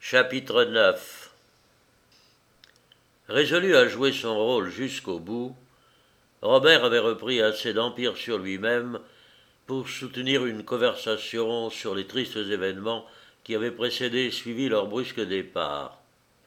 Chapitre 9. Résolu à jouer son rôle jusqu'au bout, Robert avait repris assez d'empire sur lui-même pour soutenir une conversation sur les tristes événements qui avaient précédé et suivi leur brusque départ.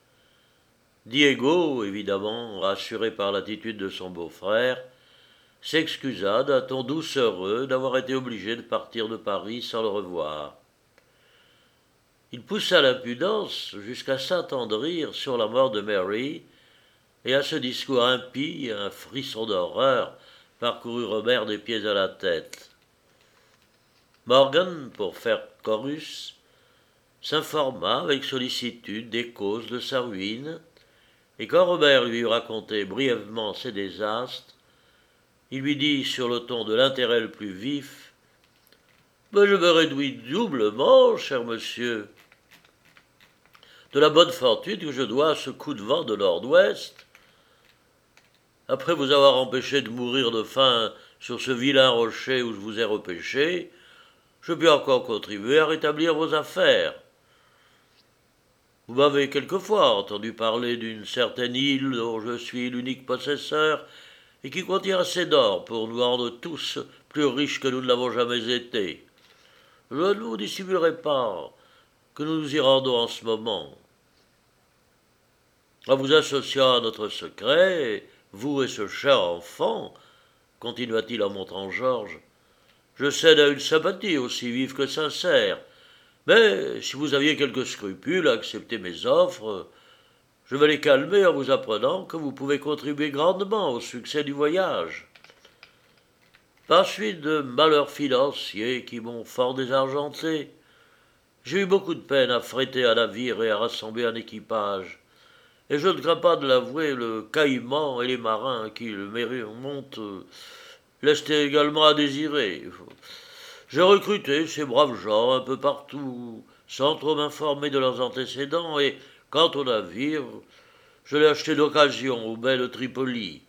Diego, évidemment, rassuré par l'attitude de son beau-frère, s'excusa d'un ton doucereux d'avoir été obligé de partir de Paris sans le revoir. Il poussa l'impudence jusqu'à s'attendrir sur la mort de Mary, et à ce discours impie, un frisson d'horreur parcourut Robert des pieds à la tête. Morgan, pour faire chorus, s'informa avec sollicitude des causes de sa ruine, et quand Robert lui eut raconté brièvement ses désastres, il lui dit sur le ton de l'intérêt le plus vif : « Mais je me réjouis doublement, cher monsieur, de la bonne fortune que je dois à ce coup de vent de nord-ouest. Après vous avoir empêché de mourir de faim sur ce vilain rocher où je vous ai repêché, je puis encore contribuer à rétablir vos affaires. Vous m'avez quelquefois entendu parler d'une certaine île dont je suis l'unique possesseur et qui contient assez d'or pour nous rendre tous plus riches que nous ne l'avons jamais été. Je ne vous dissimulerai pas que nous nous y rendons en ce moment. En vous associant à notre secret, vous et ce cher enfant, continua-t-il en montrant Georges, je cède à une sympathie aussi vive que sincère, mais si vous aviez quelques scrupules à accepter mes offres, je vais les calmer en vous apprenant que vous pouvez contribuer grandement au succès du voyage. Par suite de malheurs financiers qui m'ont fort désargenté, j'ai eu beaucoup de peine à fréter un navire et à rassembler un équipage, et je ne crains pas de l'avouer, le caïman et les marins qui le montent laissent également à désirer. J'ai recruté ces braves gens un peu partout, sans trop m'informer de leurs antécédents, et quant au navire, je l'ai acheté d'occasion au baie de Tripoli.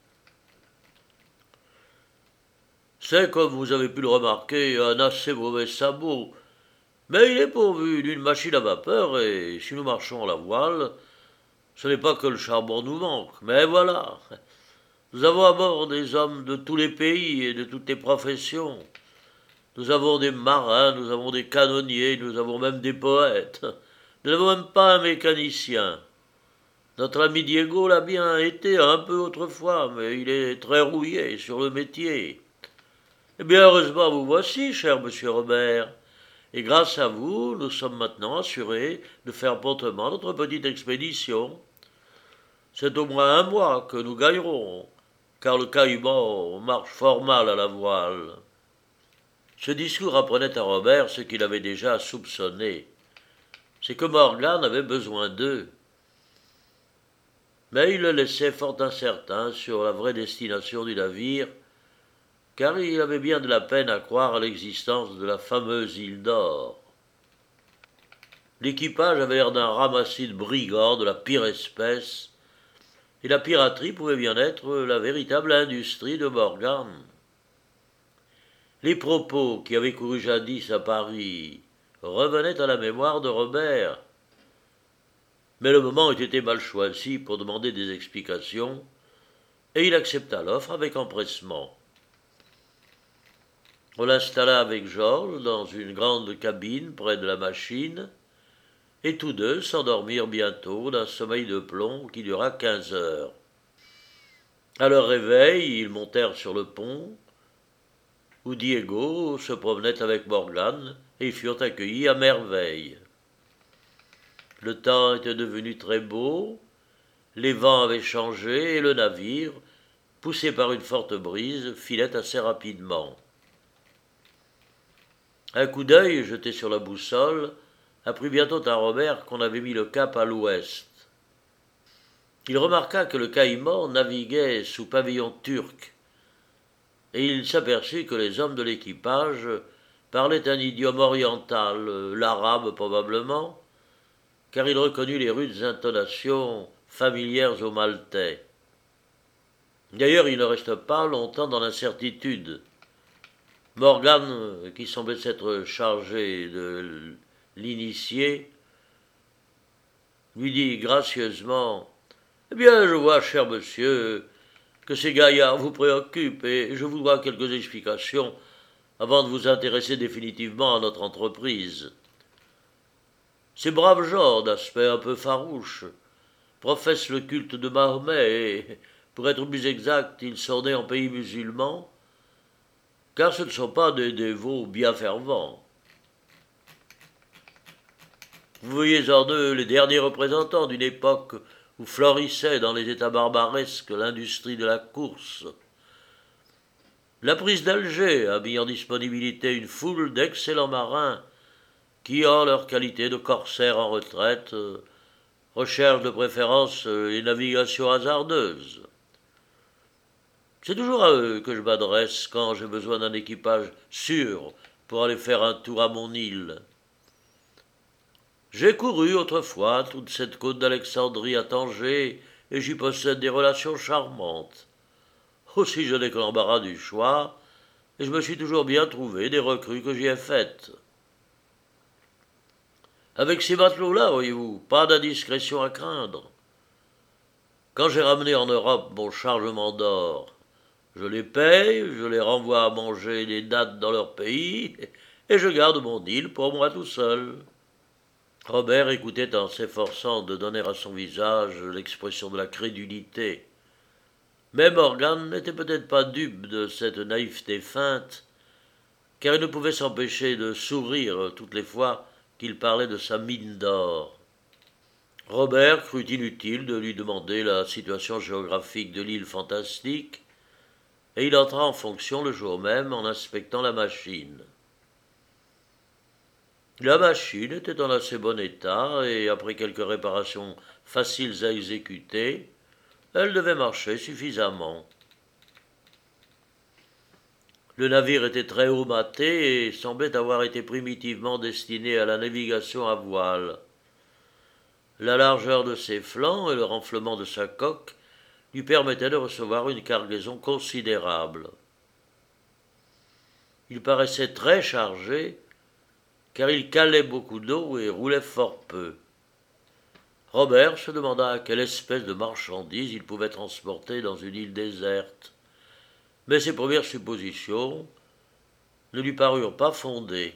C'est, comme vous avez pu le remarquer, un assez mauvais sabot, mais il est pourvu d'une machine à vapeur, et si nous marchons à la voile, ce n'est pas que le charbon nous manque, mais voilà, nous avons à bord des hommes de tous les pays et de toutes les professions. Nous avons des marins, nous avons des canonniers, nous avons même des poètes. Nous n'avons même pas un mécanicien. Notre ami Diego l'a bien été un peu autrefois, mais il est très rouillé sur le métier. Eh bien, heureusement, vous voici, cher monsieur Robert. Et grâce à vous, nous sommes maintenant assurés de faire promptement notre petite expédition. C'est au moins un mois que nous gagnerons, car le caïman marche fort mal à la voile. Ce discours apprenait à Robert ce qu'il avait déjà soupçonné, c'est que Morgan avait besoin d'eux. Mais il le laissait fort incertain sur la vraie destination du navire, car il avait bien de la peine à croire à l'existence de la fameuse île d'or. L'équipage avait l'air d'un ramassis de brigands de la pire espèce, et la piraterie pouvait bien être la véritable industrie de Morgan. Les propos qui avaient couru jadis à Paris revenaient à la mémoire de Robert, mais le moment eût été mal choisi pour demander des explications, et il accepta l'offre avec empressement. On l'installa avec Georges dans une grande cabine près de la machine, et tous deux s'endormirent bientôt d'un sommeil de plomb qui dura 15 heures. À leur réveil, ils montèrent sur le pont, où Diego se promenait avec Morgan, et furent accueillis à merveille. Le temps était devenu très beau, les vents avaient changé, et le navire, poussé par une forte brise, filait assez rapidement. Un coup d'œil jeté sur la boussole apprit bientôt à Robert qu'on avait mis le cap à l'ouest. Il remarqua que le caïman naviguait sous pavillon turc, et il s'aperçut que les hommes de l'équipage parlaient un idiome oriental, l'arabe probablement, car il reconnut les rudes intonations familières aux Maltais. D'ailleurs, il ne resta pas longtemps dans l'incertitude. Morgan, qui semblait s'être chargé de l'initier, lui dit gracieusement: Eh bien, je vois, cher monsieur, que ces gaillards vous préoccupent, et je voudrais quelques explications avant de vous intéresser définitivement à notre entreprise. Ces braves gens, d'aspect un peu farouche, professent le culte de Mahomet et, pour être plus exact, ils sont nés en pays musulman, car ce ne sont pas des dévots bien fervents. Vous voyez en eux les derniers représentants d'une époque où florissait dans les États barbaresques l'industrie de la course. La prise d'Alger a mis en disponibilité une foule d'excellents marins qui, en leur qualité de corsaires en retraite, recherchent de préférence les navigations hasardeuses. C'est toujours à eux que je m'adresse quand j'ai besoin d'un équipage sûr pour aller faire un tour à mon île. J'ai couru autrefois toute cette côte d'Alexandrie à Tanger, et j'y possède des relations charmantes. Aussi je n'ai que l'embarras du choix, et je me suis toujours bien trouvé des recrues que j'y ai faites. Avec ces matelots-là, voyez-vous, pas d'indiscrétion à craindre. Quand j'ai ramené en Europe mon chargement d'or, je les paye, je les renvoie à manger des dattes dans leur pays, et je garde mon île pour moi tout seul. Robert écoutait en s'efforçant de donner à son visage l'expression de la crédulité. Mais Morgan n'était peut-être pas dupe de cette naïveté feinte, car il ne pouvait s'empêcher de sourire toutes les fois qu'il parlait de sa mine d'or. Robert crut inutile de lui demander la situation géographique de l'île fantastique, et il entra en fonction le jour même en inspectant la machine. La machine était en assez bon état, et après quelques réparations faciles à exécuter, elle devait marcher suffisamment. Le navire était très haut mâté et semblait avoir été primitivement destiné à la navigation à voile. La largeur de ses flancs et le renflement de sa coque lui permettaient de recevoir une cargaison considérable. Il paraissait très chargé, car il calait beaucoup d'eau et roulait fort peu. Robert se demanda quelle espèce de marchandises il pouvait transporter dans une île déserte, mais ses premières suppositions ne lui parurent pas fondées.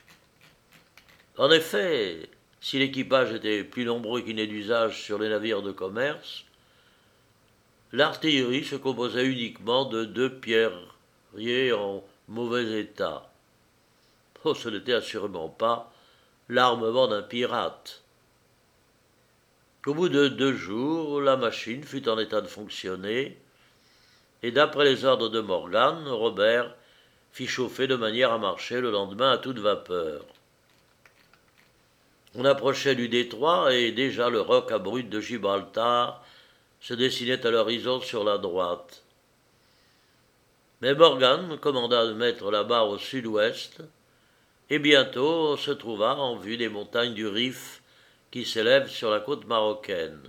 En effet, si l'équipage était plus nombreux qu'il n'est d'usage sur les navires de commerce, l'artillerie se composait uniquement de 2 pierriers en mauvais état. Oh, ce n'était assurément pas l'armement d'un pirate. Au bout de 2 jours, la machine fut en état de fonctionner, et d'après les ordres de Morgan, Robert fit chauffer de manière à marcher le lendemain à toute vapeur. On approchait du détroit, et déjà le roc abrupt de Gibraltar se dessinait à l'horizon sur la droite. Mais Morgan commanda de mettre la barre au sud-ouest, et bientôt on se trouva en vue des montagnes du Rif qui s'élèvent sur la côte marocaine.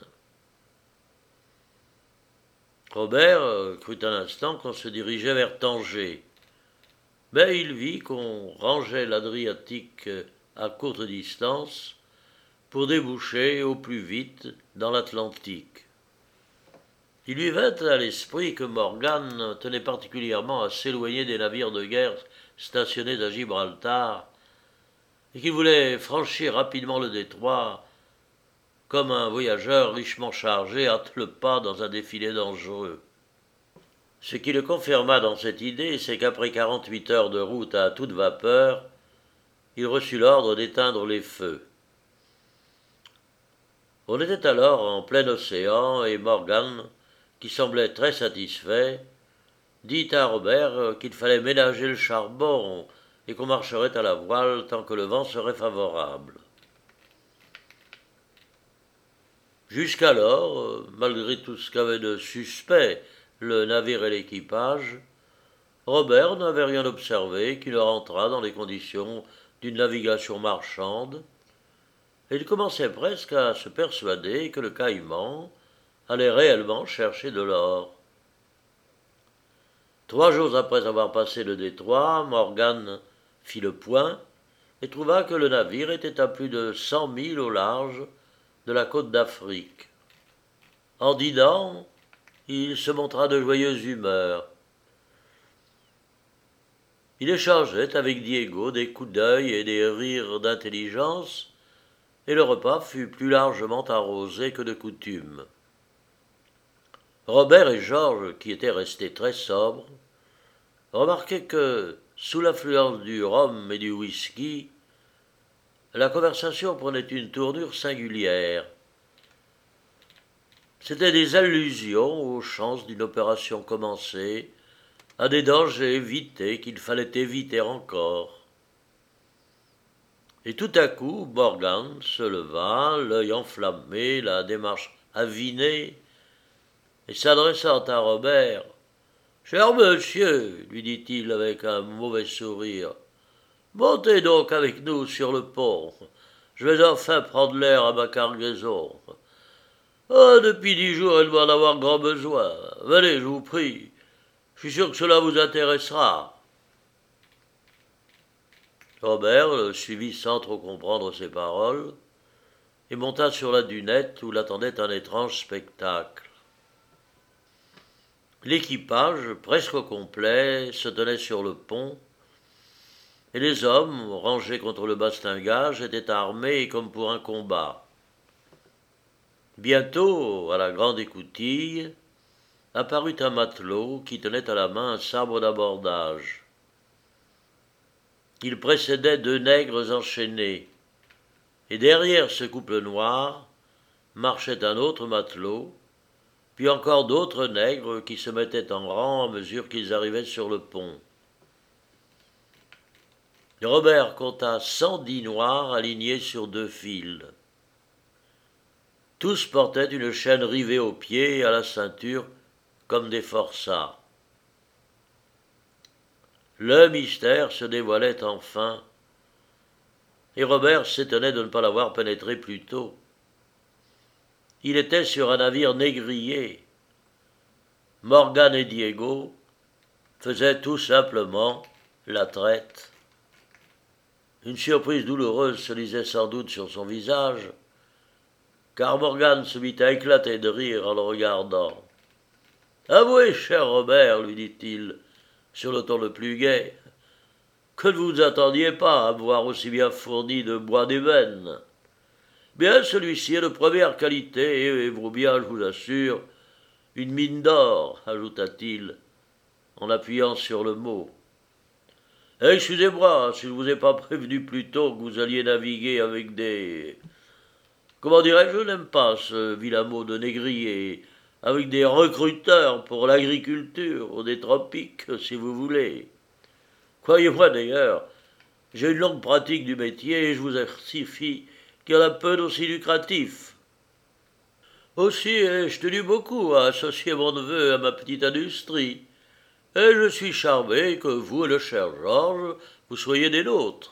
Robert crut un instant qu'on se dirigeait vers Tanger, mais il vit qu'on rangeait l'Adriatique à courte distance pour déboucher au plus vite dans l'Atlantique. Il lui vint à l'esprit que Morgan tenait particulièrement à s'éloigner des navires de guerre stationnés à Gibraltar et qu'il voulait franchir rapidement le détroit comme un voyageur richement chargé hâte le pas dans un défilé dangereux. Ce qui le confirma dans cette idée, c'est qu'après 48 heures de route à toute vapeur, il reçut l'ordre d'éteindre les feux. On était alors en plein océan, et Morgan, qui semblait très satisfait, dit à Robert qu'il fallait ménager le charbon et qu'on marcherait à la voile tant que le vent serait favorable. Jusqu'alors, malgré tout ce qu'avaient de suspect le navire et l'équipage, Robert n'avait rien observé qui ne rentrât dans les conditions d'une navigation marchande, et il commençait presque à se persuader que le Caïman allait réellement chercher de l'or. 3 jours après avoir passé le détroit, Morgan fit le point et trouva que le navire était à plus de 100 milles au large de la côte d'Afrique. En dînant, il se montra de joyeuse humeur. Il échangeait avec Diego des coups d'œil et des rires d'intelligence, et le repas fut plus largement arrosé que de coutume. Robert et Georges, qui étaient restés très sobres, remarquaient que, sous l'influence du rhum et du whisky, la conversation prenait une tournure singulière. C'étaient des allusions aux chances d'une opération commencée, à des dangers évités qu'il fallait éviter encore. Et tout à coup, Morgan se leva, l'œil enflammé, la démarche avinée, et s'adressant à Robert, « Cher monsieur, lui dit-il avec un mauvais sourire, montez donc avec nous sur le pont. Je vais enfin prendre l'air à ma cargaison. Ah, depuis 10 jours, elle doit en avoir grand besoin. Venez, je vous prie. Je suis sûr que cela vous intéressera. » Robert le suivit sans trop comprendre ses paroles et monta sur la dunette où l'attendait un étrange spectacle. L'équipage, presque au complet, se tenait sur le pont, et les hommes, rangés contre le bastingage, étaient armés comme pour un combat. Bientôt, à la grande écoutille, apparut un matelot qui tenait à la main un sabre d'abordage. Il précédait 2 nègres enchaînés, et derrière ce couple noir marchait un autre matelot, puis encore d'autres nègres qui se mettaient en rang à mesure qu'ils arrivaient sur le pont. Robert compta 110 noirs alignés sur 2 fils. Tous portaient une chaîne rivée aux pieds et à la ceinture comme des forçats. Le mystère se dévoilait enfin, et Robert s'étonnait de ne pas l'avoir pénétré plus tôt. Il était sur un navire négrier. Morgan et Diego faisaient tout simplement la traite. Une surprise douloureuse se lisait sans doute sur son visage, car Morgan se mit à éclater de rire en le regardant. « Avouez, cher Robert, lui dit-il, sur le ton le plus gai, que ne vous attendiez pas à me voir aussi bien fourni de bois d'ébène. Bien, celui-ci est de première qualité et vaut bien, je vous assure, une mine d'or, ajouta-t-il, en appuyant sur le mot. Excusez-moi si je ne vous ai pas prévenu plus tôt que vous alliez naviguer avec des... Comment dirais-je, je n'aime pas ce vilain mot de négrier, avec des recruteurs pour l'agriculture ou des tropiques, si vous voulez. Croyez-moi d'ailleurs, j'ai une longue pratique du métier et je vous certifie qu'il y en a peu d'aussi lucratif. Aussi ai-je tenu beaucoup à associer mon neveu à ma petite industrie, et je suis charmé que vous et le cher Georges, vous soyez des nôtres.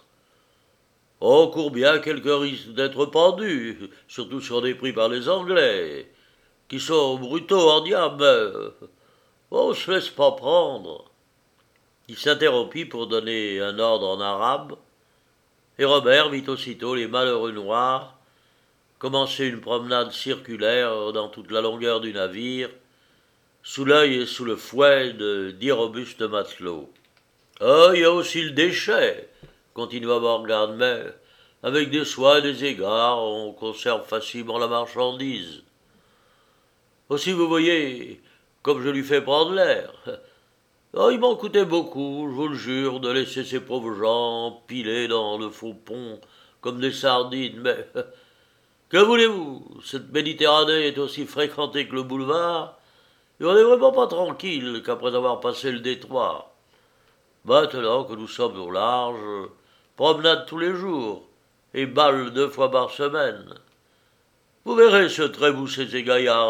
On court bien quelques risques d'être pendus, surtout si on est pris par les Anglais, qui sont brutaux en diable, mais on se laisse pas prendre. Il s'interrompit pour donner un ordre en arabe, et Robert vit aussitôt les malheureux noirs commencer une promenade circulaire dans toute la longueur du navire, sous l'œil et sous le fouet de 10 robustes matelots. « Ah, il y a aussi le déchet, » continua Morgan, « mais avec des soins et des égards, on conserve facilement la marchandise. Aussi, vous voyez, comme je lui fais prendre l'air. Oh, il m'en coûtait beaucoup, je vous le jure, de laisser ces pauvres gens empilés dans le faux pont comme des sardines, mais que voulez-vous, cette Méditerranée est aussi fréquentée que le boulevard, et on n'est vraiment pas tranquille qu'après avoir passé le détroit. Maintenant que nous sommes au large, promenade tous les jours, et bal 2 fois par semaine. Vous verrez se trémousser ces gaillards-là. »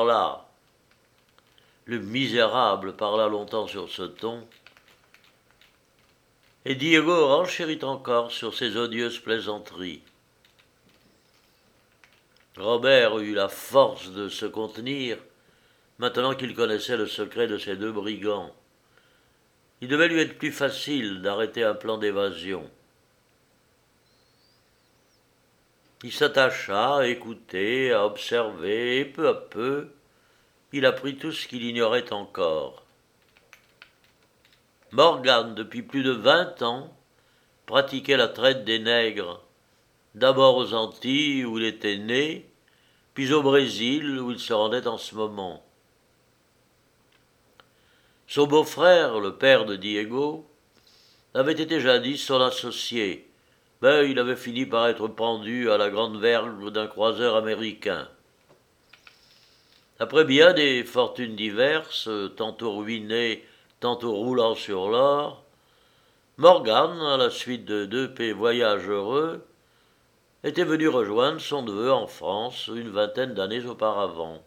Le misérable parla longtemps sur ce ton, et Diego renchérit encore sur ses odieuses plaisanteries. Robert eut la force de se contenir, maintenant qu'il connaissait le secret de ces 2 brigands. Il devait lui être plus facile d'arrêter un plan d'évasion. Il s'attacha à écouter, à observer, et peu à peu, il apprit tout ce qu'il ignorait encore. Morgan, depuis plus de 20 ans, pratiquait la traite des nègres, d'abord aux Antilles où il était né, puis au Brésil où il se rendait en ce moment. Son beau-frère, le père de Diego, avait été jadis son associé, mais il avait fini par être pendu à la grande vergue d'un croiseur américain. Après bien des fortunes diverses, tantôt ruinées, tantôt roulant sur l'or, Morgan, à la suite de 2 voyages heureux, était venu rejoindre son neveu en France une vingtaine d'années auparavant.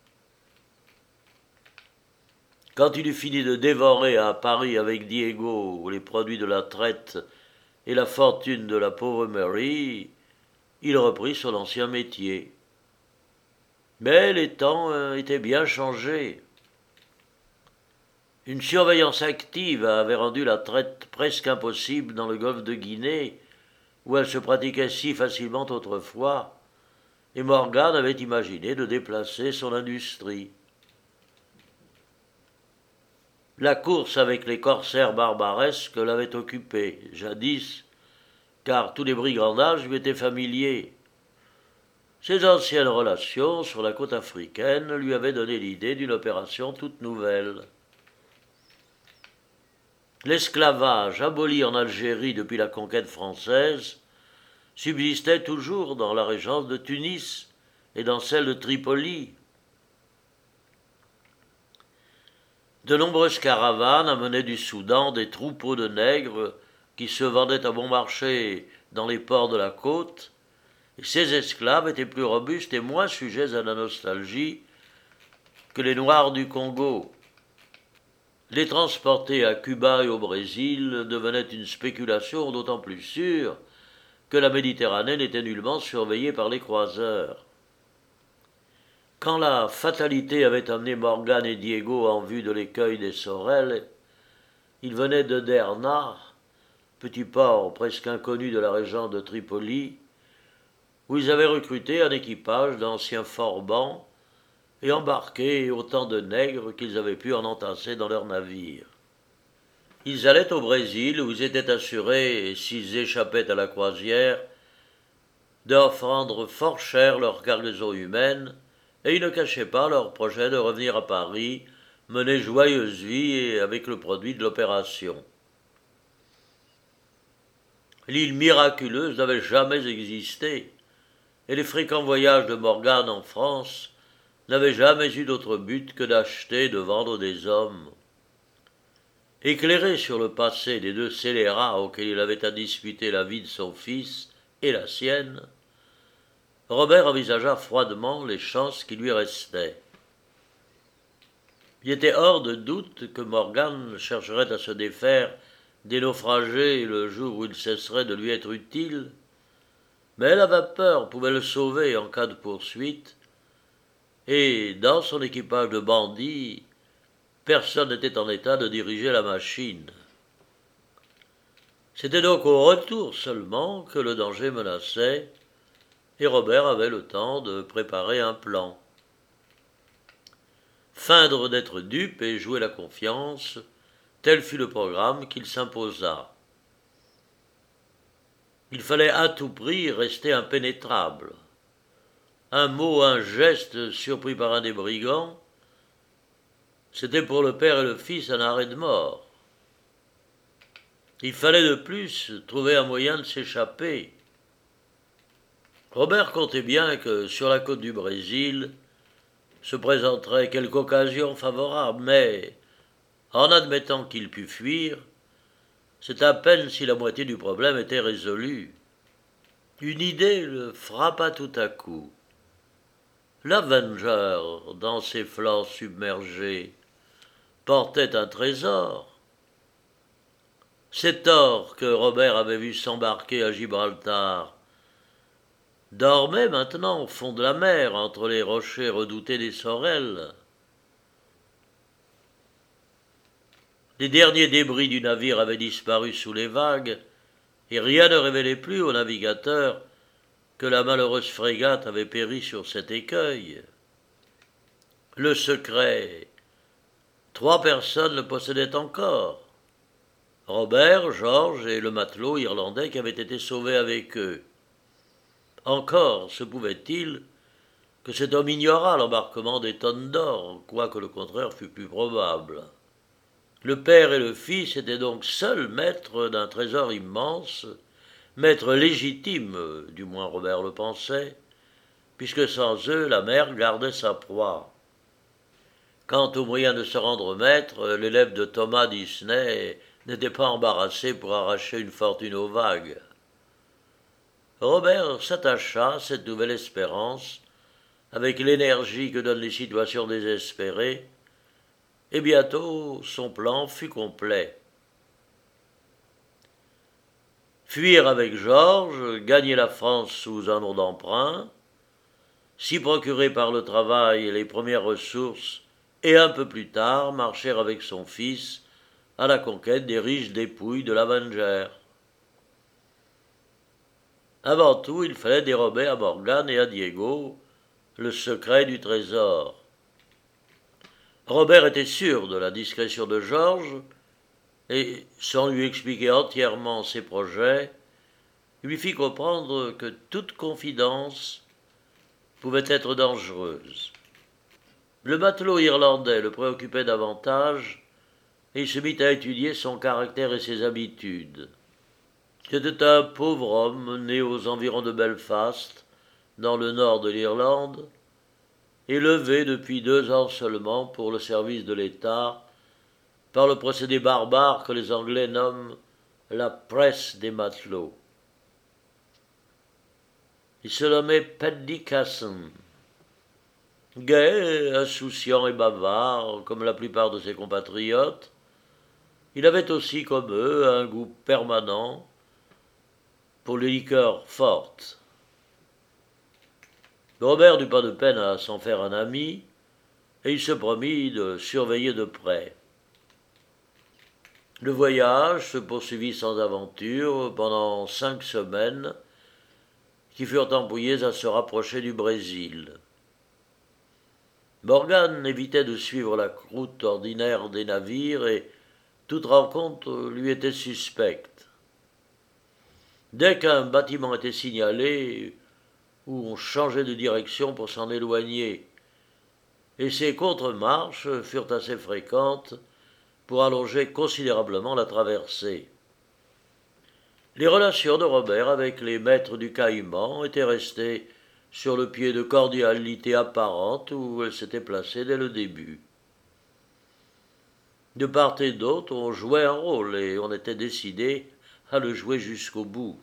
Quand il eut fini de dévorer à Paris avec Diego les produits de la traite et la fortune de la pauvre Mary, il reprit son ancien métier. Mais les temps étaient bien changés. Une surveillance active avait rendu la traite presque impossible dans le golfe de Guinée, où elle se pratiquait si facilement autrefois, et Morgan avait imaginé de déplacer son industrie. La course avec les corsaires barbaresques l'avait occupé, jadis, car tous les brigandages lui étaient familiers. Ses anciennes relations sur la côte africaine lui avaient donné l'idée d'une opération toute nouvelle. L'esclavage, aboli en Algérie depuis la conquête française, subsistait toujours dans la régence de Tunis et dans celle de Tripoli. De nombreuses caravanes amenaient du Soudan des troupeaux de nègres qui se vendaient à bon marché dans les ports de la côte, et ces esclaves étaient plus robustes et moins sujets à la nostalgie que les Noirs du Congo. Les transporter à Cuba et au Brésil devenait une spéculation d'autant plus sûre que la Méditerranée n'était nullement surveillée par les croiseurs. Quand la fatalité avait amené Morgan et Diego en vue de l'écueil des Sorel, ils venaient de Derna, petit port presque inconnu de la région de Tripoli, où ils avaient recruté un équipage d'anciens forbans et embarqué autant de nègres qu'ils avaient pu en entasser dans leurs navires. Ils allaient au Brésil où ils étaient assurés, s'ils échappaient à la croisière, de rendre fort cher leur cargaison humaine, et ils ne cachaient pas leur projet de revenir à Paris, mener joyeuse vie avec le produit de l'opération. L'île miraculeuse n'avait jamais existé, et les fréquents voyages de Morgan en France n'avaient jamais eu d'autre but que d'acheter et de vendre des hommes. Éclairé sur le passé des 2 scélérats auxquels il avait à disputer la vie de son fils et la sienne, Robert envisagea froidement les chances qui lui restaient. Il était hors de doute que Morgan chercherait à se défaire des naufragés le jour où il cesserait de lui être utile, mais la vapeur pouvait le sauver en cas de poursuite, et dans son équipage de bandits, personne n'était en état de diriger la machine. C'était donc au retour seulement que le danger menaçait, et Robert avait le temps de préparer un plan. Feindre d'être dupe et jouer la confiance, tel fut le programme qu'il s'imposa. Il fallait à tout prix rester impénétrable. Un mot, un geste surpris par un des brigands, c'était pour le père et le fils un arrêt de mort. Il fallait de plus trouver un moyen de s'échapper. Robert comptait bien que sur la côte du Brésil se présenterait quelque occasion favorable, mais, en admettant qu'il pût fuir, c'est à peine si la moitié du problème était résolue. Une idée le frappa tout à coup. L'Avenger, dans ses flancs submergés, portait un trésor. Cet or que Robert avait vu s'embarquer à Gibraltar dormait maintenant au fond de la mer, entre les rochers redoutés des Sorel. Les derniers débris du navire avaient disparu sous les vagues, et rien ne révélait plus au navigateur que la malheureuse frégate avait péri sur cet écueil. Le secret, 3 personnes le possédaient encore. Robert, George et le matelot irlandais qui avaient été sauvés avec eux. Encore se pouvait-il que cet homme ignorât l'embarquement des tonnes d'or, quoique le contraire fût plus probable. Le père et le fils étaient donc seuls maîtres d'un trésor immense, maîtres légitimes, du moins Robert le pensait, puisque sans eux la mer gardait sa proie. Quant au moyen de se rendre maître, l'élève de Thomas Disney n'était pas embarrassé pour arracher une fortune aux vagues. Robert s'attacha à cette nouvelle espérance avec l'énergie que donnent les situations désespérées, et bientôt son plan fut complet. Fuir avec Georges, gagner la France sous un nom d'emprunt, s'y procurer par le travail les premières ressources et un peu plus tard marcher avec son fils à la conquête des riches dépouilles de l'Avenger. Avant tout, il fallait dérober à Morgan et à Diego le secret du trésor. Robert était sûr de la discrétion de Georges, et, sans lui expliquer entièrement ses projets, lui fit comprendre que toute confidence pouvait être dangereuse. Le matelot irlandais le préoccupait davantage, et il se mit à étudier son caractère et ses habitudes. C'était un pauvre homme né aux environs de Belfast, dans le nord de l'Irlande, élevé depuis 2 ans seulement pour le service de l'État, par le procédé barbare que les Anglais nomment la presse des matelots. Il se nommait Paddy Casson. Gai, insouciant et bavard, comme la plupart de ses compatriotes, il avait aussi, comme eux, un goût permanent pour les liqueurs fortes. Robert n'eut pas de peine à s'en faire un ami, et il se promit de surveiller de près. Le voyage se poursuivit sans aventure pendant 5 semaines, qui furent employées à se rapprocher du Brésil. Morgan évitait de suivre la route ordinaire des navires et toute rencontre lui était suspecte. Dès qu'un bâtiment était signalé, ou on changeait de direction pour s'en éloigner, et ces contre-marches furent assez fréquentes pour allonger considérablement la traversée. Les relations de Robert avec les maîtres du Caïman étaient restées sur le pied de cordialité apparente où elles s'étaient placées dès le début. De part et d'autre, on jouait un rôle et on était décidé à le jouer jusqu'au bout.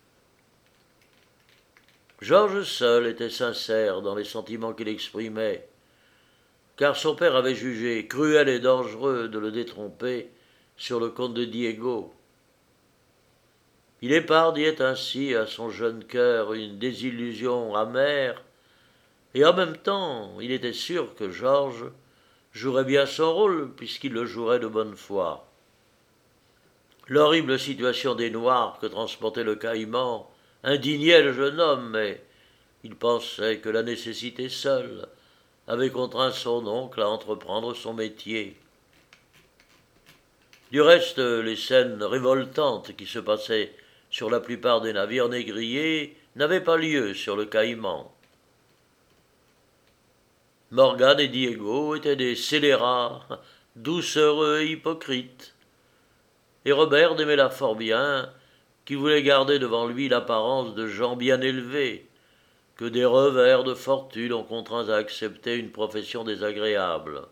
Georges seul était sincère dans les sentiments qu'il exprimait, car son père avait jugé cruel et dangereux de le détromper sur le compte de Diego. Il épargnait ainsi à son jeune cœur une désillusion amère, et en même temps il était sûr que Georges jouerait bien son rôle puisqu'il le jouerait de bonne foi. L'horrible situation des Noirs que transportait le Caïman indignait le jeune homme, mais il pensait que la nécessité seule avait contraint son oncle à entreprendre son métier. Du reste, les scènes révoltantes qui se passaient sur la plupart des navires négriers n'avaient pas lieu sur le Caïman. Morgan et Diego étaient des scélérats, doucereux et hypocrites, et Robert aimait-la fort bien, qui voulait garder devant lui l'apparence de gens bien élevés, que des revers de fortune ont contraints à accepter une profession désagréable.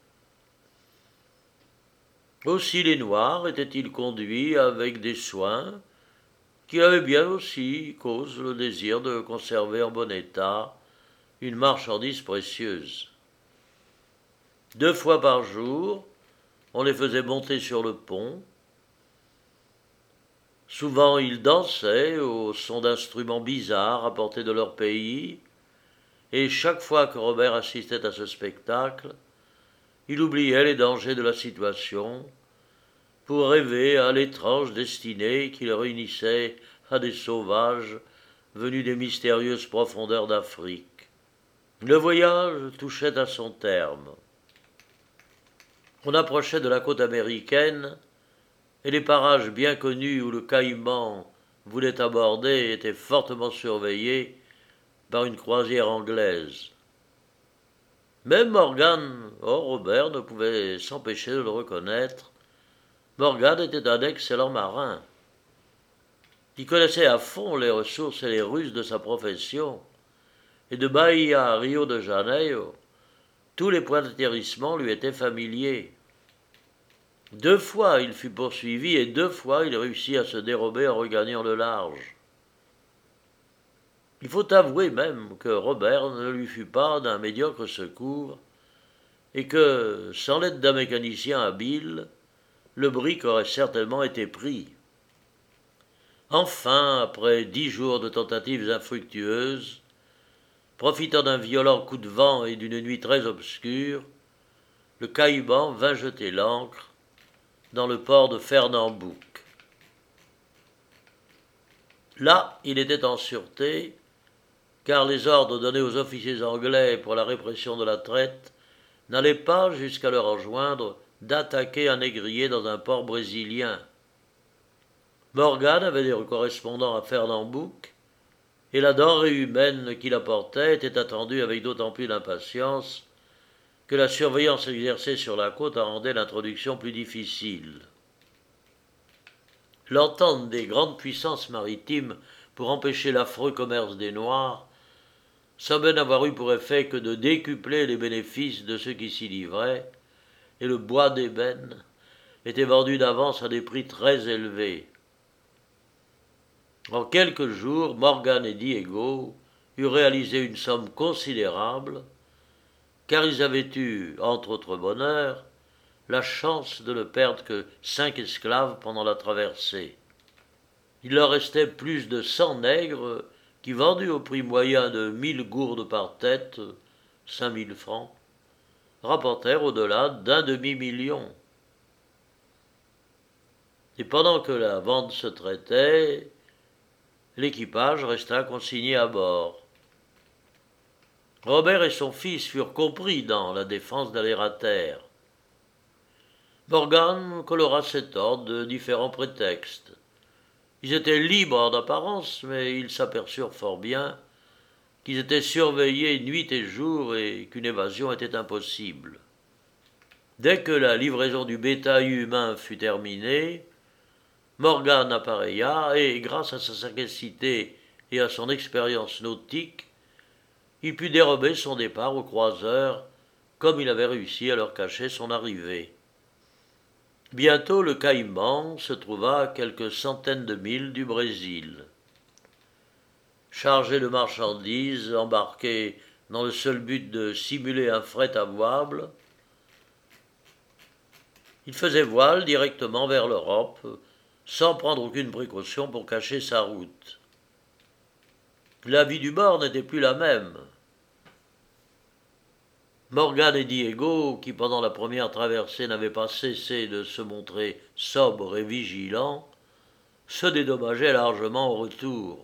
Aussi les Noirs étaient-ils conduits avec des soins, qui avaient bien aussi cause le désir de conserver en bon état une marchandise précieuse. 2 fois par jour, on les faisait monter sur le pont. Souvent ils dansaient au son d'instruments bizarres apportés de leur pays, et chaque fois que Robert assistait à ce spectacle, il oubliait les dangers de la situation pour rêver à l'étrange destinée qui le réunissait à des sauvages venus des mystérieuses profondeurs d'Afrique. Le voyage touchait à son terme. On approchait de la côte américaine, et les parages bien connus où le Caïman voulait aborder étaient fortement surveillés par une croisière anglaise. Même Morgan, Robert ne pouvait s'empêcher de le reconnaître. Morgan était un excellent marin. Il connaissait à fond les ressources et les ruses de sa profession, et de Bahia à Rio de Janeiro, tous les points d'atterrissement lui étaient familiers. 2 fois il fut poursuivi et 2 fois il réussit à se dérober en regagnant le large. Il faut avouer même que Robert ne lui fut pas d'un médiocre secours et que, sans l'aide d'un mécanicien habile, le brick aurait certainement été pris. Enfin, après 10 jours de tentatives infructueuses, profitant d'un violent coup de vent et d'une nuit très obscure, le Caïman vint jeter l'ancre dans le port de Fernambouc. Là, il était en sûreté, car les ordres donnés aux officiers anglais pour la répression de la traite n'allaient pas jusqu'à leur enjoindre d'attaquer un négrier dans un port brésilien. Morgan avait des correspondants à Fernambouc, et la denrée humaine qu'il apportait était attendue avec d'autant plus d'impatience que la surveillance exercée sur la côte en rendait l'introduction plus difficile. L'entente des grandes puissances maritimes pour empêcher l'affreux commerce des Noirs semblait n'avoir eu pour effet que de décupler les bénéfices de ceux qui s'y livraient, et le bois d'ébène était vendu d'avance à des prix très élevés. En quelques jours, Morgan et Diego eurent réalisé une somme considérable, car ils avaient eu, entre autres bonheurs, la chance de ne perdre que 5 esclaves pendant la traversée. Il leur restait plus de 100 nègres qui, vendus au prix moyen de 1000 gourdes par tête, 5000 francs, rapportèrent au-delà d'un demi-million. Et pendant que la vente se traitait, l'équipage resta consigné à bord. Robert et son fils furent compris dans la défense d'aller à terre. Morgan colora cet ordre de différents prétextes. Ils étaient libres en apparence, mais ils s'aperçurent fort bien qu'ils étaient surveillés nuit et jour et qu'une évasion était impossible. Dès que la livraison du bétail humain fut terminée, Morgan appareilla et, grâce à sa sagacité et à son expérience nautique, il put dérober son départ aux croiseurs, comme il avait réussi à leur cacher son arrivée. Bientôt le Caïman se trouva à quelques centaines de milles du Brésil. Chargé de marchandises, embarqué dans le seul but de simuler un fret avouable, il faisait voile directement vers l'Europe, sans prendre aucune précaution pour cacher sa route. La vie du bord n'était plus la même. Morgan et Diego, qui pendant la première traversée n'avaient pas cessé de se montrer sobres et vigilants, se dédommageaient largement au retour.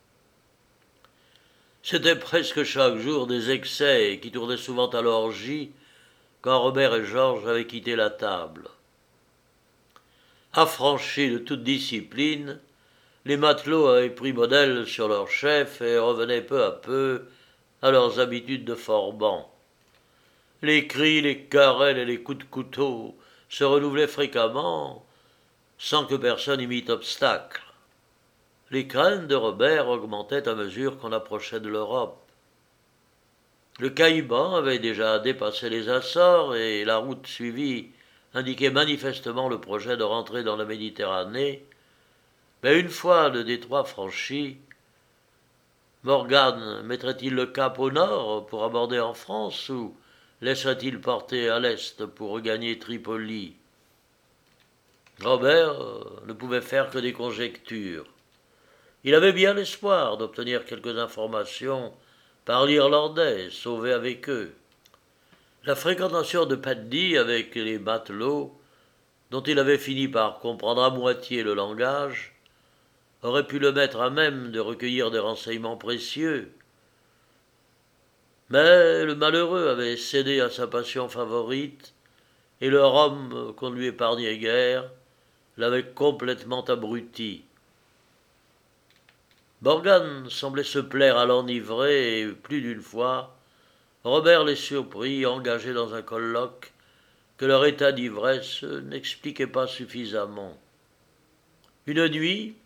C'était presque chaque jour des excès qui tournaient souvent à l'orgie quand Robert et Georges avaient quitté la table. Affranchis de toute discipline, les matelots avaient pris modèle sur leur chef et revenaient peu à peu à leurs habitudes de forbans. Les cris, les querelles et les coups de couteau se renouvelaient fréquemment, sans que personne y mît obstacle. Les craintes de Robert augmentaient à mesure qu'on approchait de l'Europe. Le Caïman avait déjà dépassé les Açores et la route suivie indiquait manifestement le projet de rentrer dans la Méditerranée, mais une fois le détroit franchi, Morgan mettrait-il le cap au nord pour aborder en France ou laisserait-il porter à l'est pour regagner Tripoli? Robert ne pouvait faire que des conjectures. Il avait bien l'espoir d'obtenir quelques informations par l'Irlandais, sauvé avec eux. La fréquentation de Paddy avec les matelots, dont il avait fini par comprendre à moitié le langage, aurait pu le mettre à même de recueillir des renseignements précieux. Mais le malheureux avait cédé à sa passion favorite, et le rhum qu'on ne lui épargnait guère l'avait complètement abruti. Morgan semblait se plaire à l'enivrer, et plus d'une fois, Robert les surprit engagés dans un colloque que leur état d'ivresse n'expliquait pas suffisamment. Une nuit,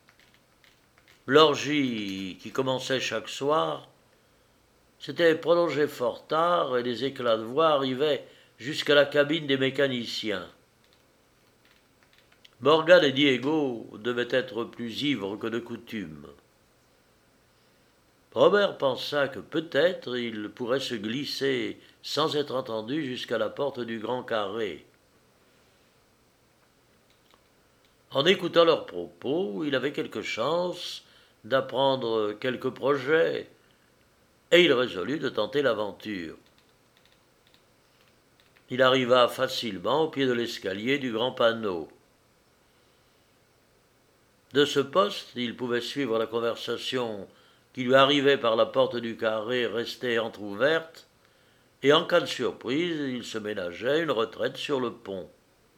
l'orgie qui commençait chaque soir s'était prolongée fort tard et les éclats de voix arrivaient jusqu'à la cabine des mécaniciens. Morgan et Diego devaient être plus ivres que de coutume. Robert pensa que peut-être il pourrait se glisser sans être entendu jusqu'à la porte du grand carré. En écoutant leurs propos, il avait quelque chance d'apprendre quelques projets, et il résolut de tenter l'aventure. Il arriva facilement au pied de l'escalier du grand panneau. De ce poste, il pouvait suivre la conversation qui lui arrivait par la porte du carré restée entr'ouverte, et en cas de surprise, il se ménageait une retraite sur le pont.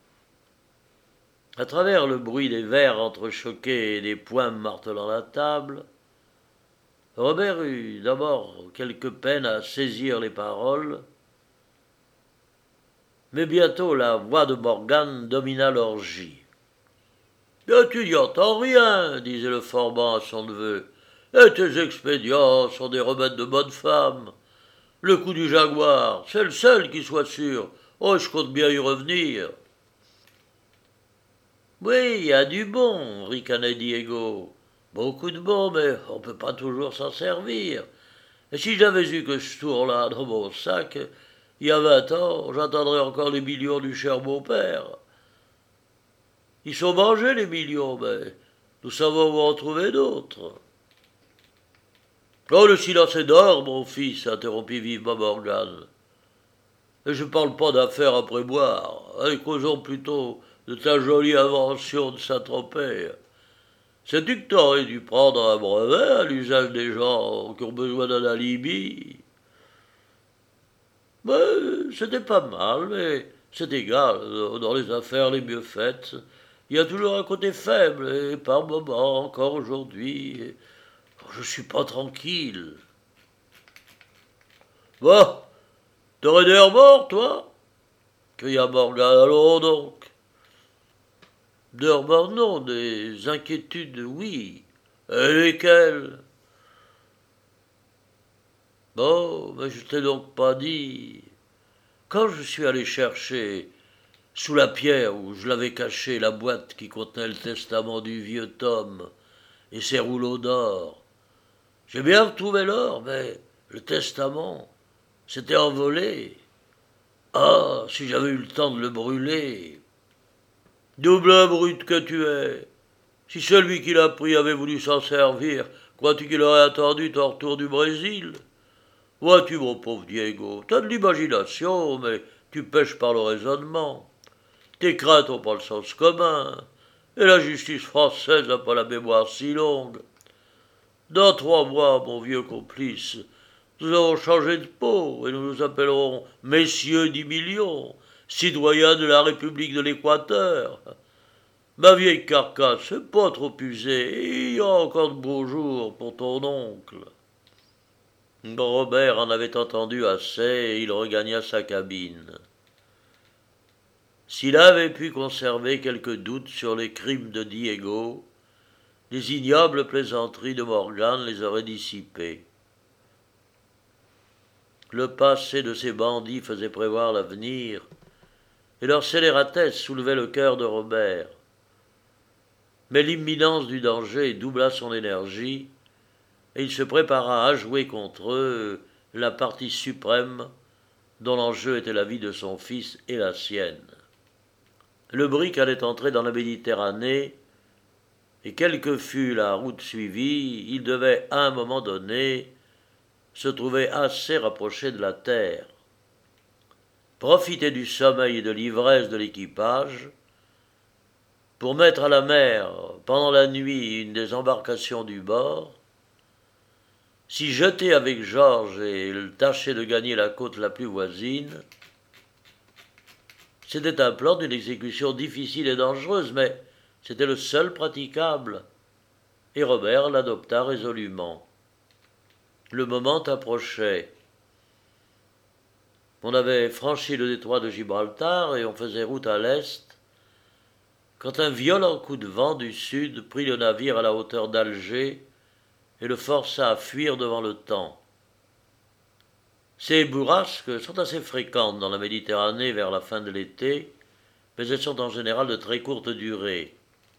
À travers le bruit des verres entrechoqués et des poings martelant la table, Robert eut d'abord quelque peine à saisir les paroles, mais bientôt la voix de Morgan domina l'orgie. « Tu n'y entends rien, disait le formant à son neveu. Et tes expédients sont des remèdes de bonne femme. Le coup du jaguar, c'est le seul qui soit sûr. Oh, je compte bien y revenir. » « Oui, il y a du bon, ricanait Diego. Beaucoup de bon, mais on ne peut pas toujours s'en servir. Et si j'avais eu que ce tour-là dans mon sac, il y a 20 ans, j'attendrais encore les millions du cher beau-père. Ils sont mangés, les millions, mais nous savons où en trouver d'autres. » « Oh, le silence est d'or, mon fils, interrompit vivement Morgan. Et je ne parle pas d'affaires à préboire. Causons plutôt de ta jolie invention de Saint-Tropez. Sais-tu que t'aurais dû prendre un brevet à l'usage des gens qui ont besoin d'un alibi? C'était pas mal, mais c'est égal. Dans les affaires les mieux faites, il y a toujours un côté faible, et par moments, encore aujourd'hui, je suis pas tranquille. Bon, t'aurais des remords, toi? Cria Morgan. Allons donc. Des remords, non, des inquiétudes, oui. Et lesquelles? Bon, mais je t'ai donc pas dit. Quand je suis allé chercher, sous la pierre où je l'avais caché, la boîte qui contenait le testament du vieux Tom et ses rouleaux d'or, j'ai bien retrouvé l'or, mais le testament s'était envolé. Ah, si j'avais eu le temps de le brûler. Double brute que tu es. Si celui qui l'a pris avait voulu s'en servir, crois-tu qu'il aurait attendu ton retour du Brésil? Vois-tu, mon pauvre Diego, t'as de l'imagination, mais tu pêches par le raisonnement. Tes craintes n'ont pas le sens commun, et la justice française n'a pas la mémoire si longue. Dans 3 mois, mon vieux complice, nous avons changé de peau, et nous nous appellerons Messieurs 10 millions, citoyens de la République de l'Équateur. Ma vieille carcasse, c'est pas trop usée, et il y a encore de beaux jours pour ton oncle. Robert en avait entendu assez, et il regagna sa cabine. S'il avait pu conserver quelques doutes sur les crimes de Diego, les ignobles plaisanteries de Morgan les auraient dissipés. Le passé de ces bandits faisait prévoir l'avenir, et leur scélératesse soulevait le cœur de Robert. Mais l'imminence du danger doubla son énergie, et il se prépara à jouer contre eux la partie suprême dont l'enjeu était la vie de son fils et la sienne. Le brick allait entrer dans la Méditerranée, et quelle que fût la route suivie, il devait, à un moment donné, se trouver assez rapproché de la terre. Profiter du sommeil et de l'ivresse de l'équipage pour mettre à la mer pendant la nuit une des embarcations du bord, s'y jeter avec Georges et tâcher de gagner la côte la plus voisine. C'était un plan d'une exécution difficile et dangereuse, mais c'était le seul praticable, et Robert l'adopta résolument. Le moment approchait. On avait franchi le détroit de Gibraltar et on faisait route à l'est, quand un violent coup de vent du sud prit le navire à la hauteur d'Alger et le força à fuir devant le temps. Ces bourrasques sont assez fréquentes dans la Méditerranée vers la fin de l'été, mais elles sont en général de très courte durée.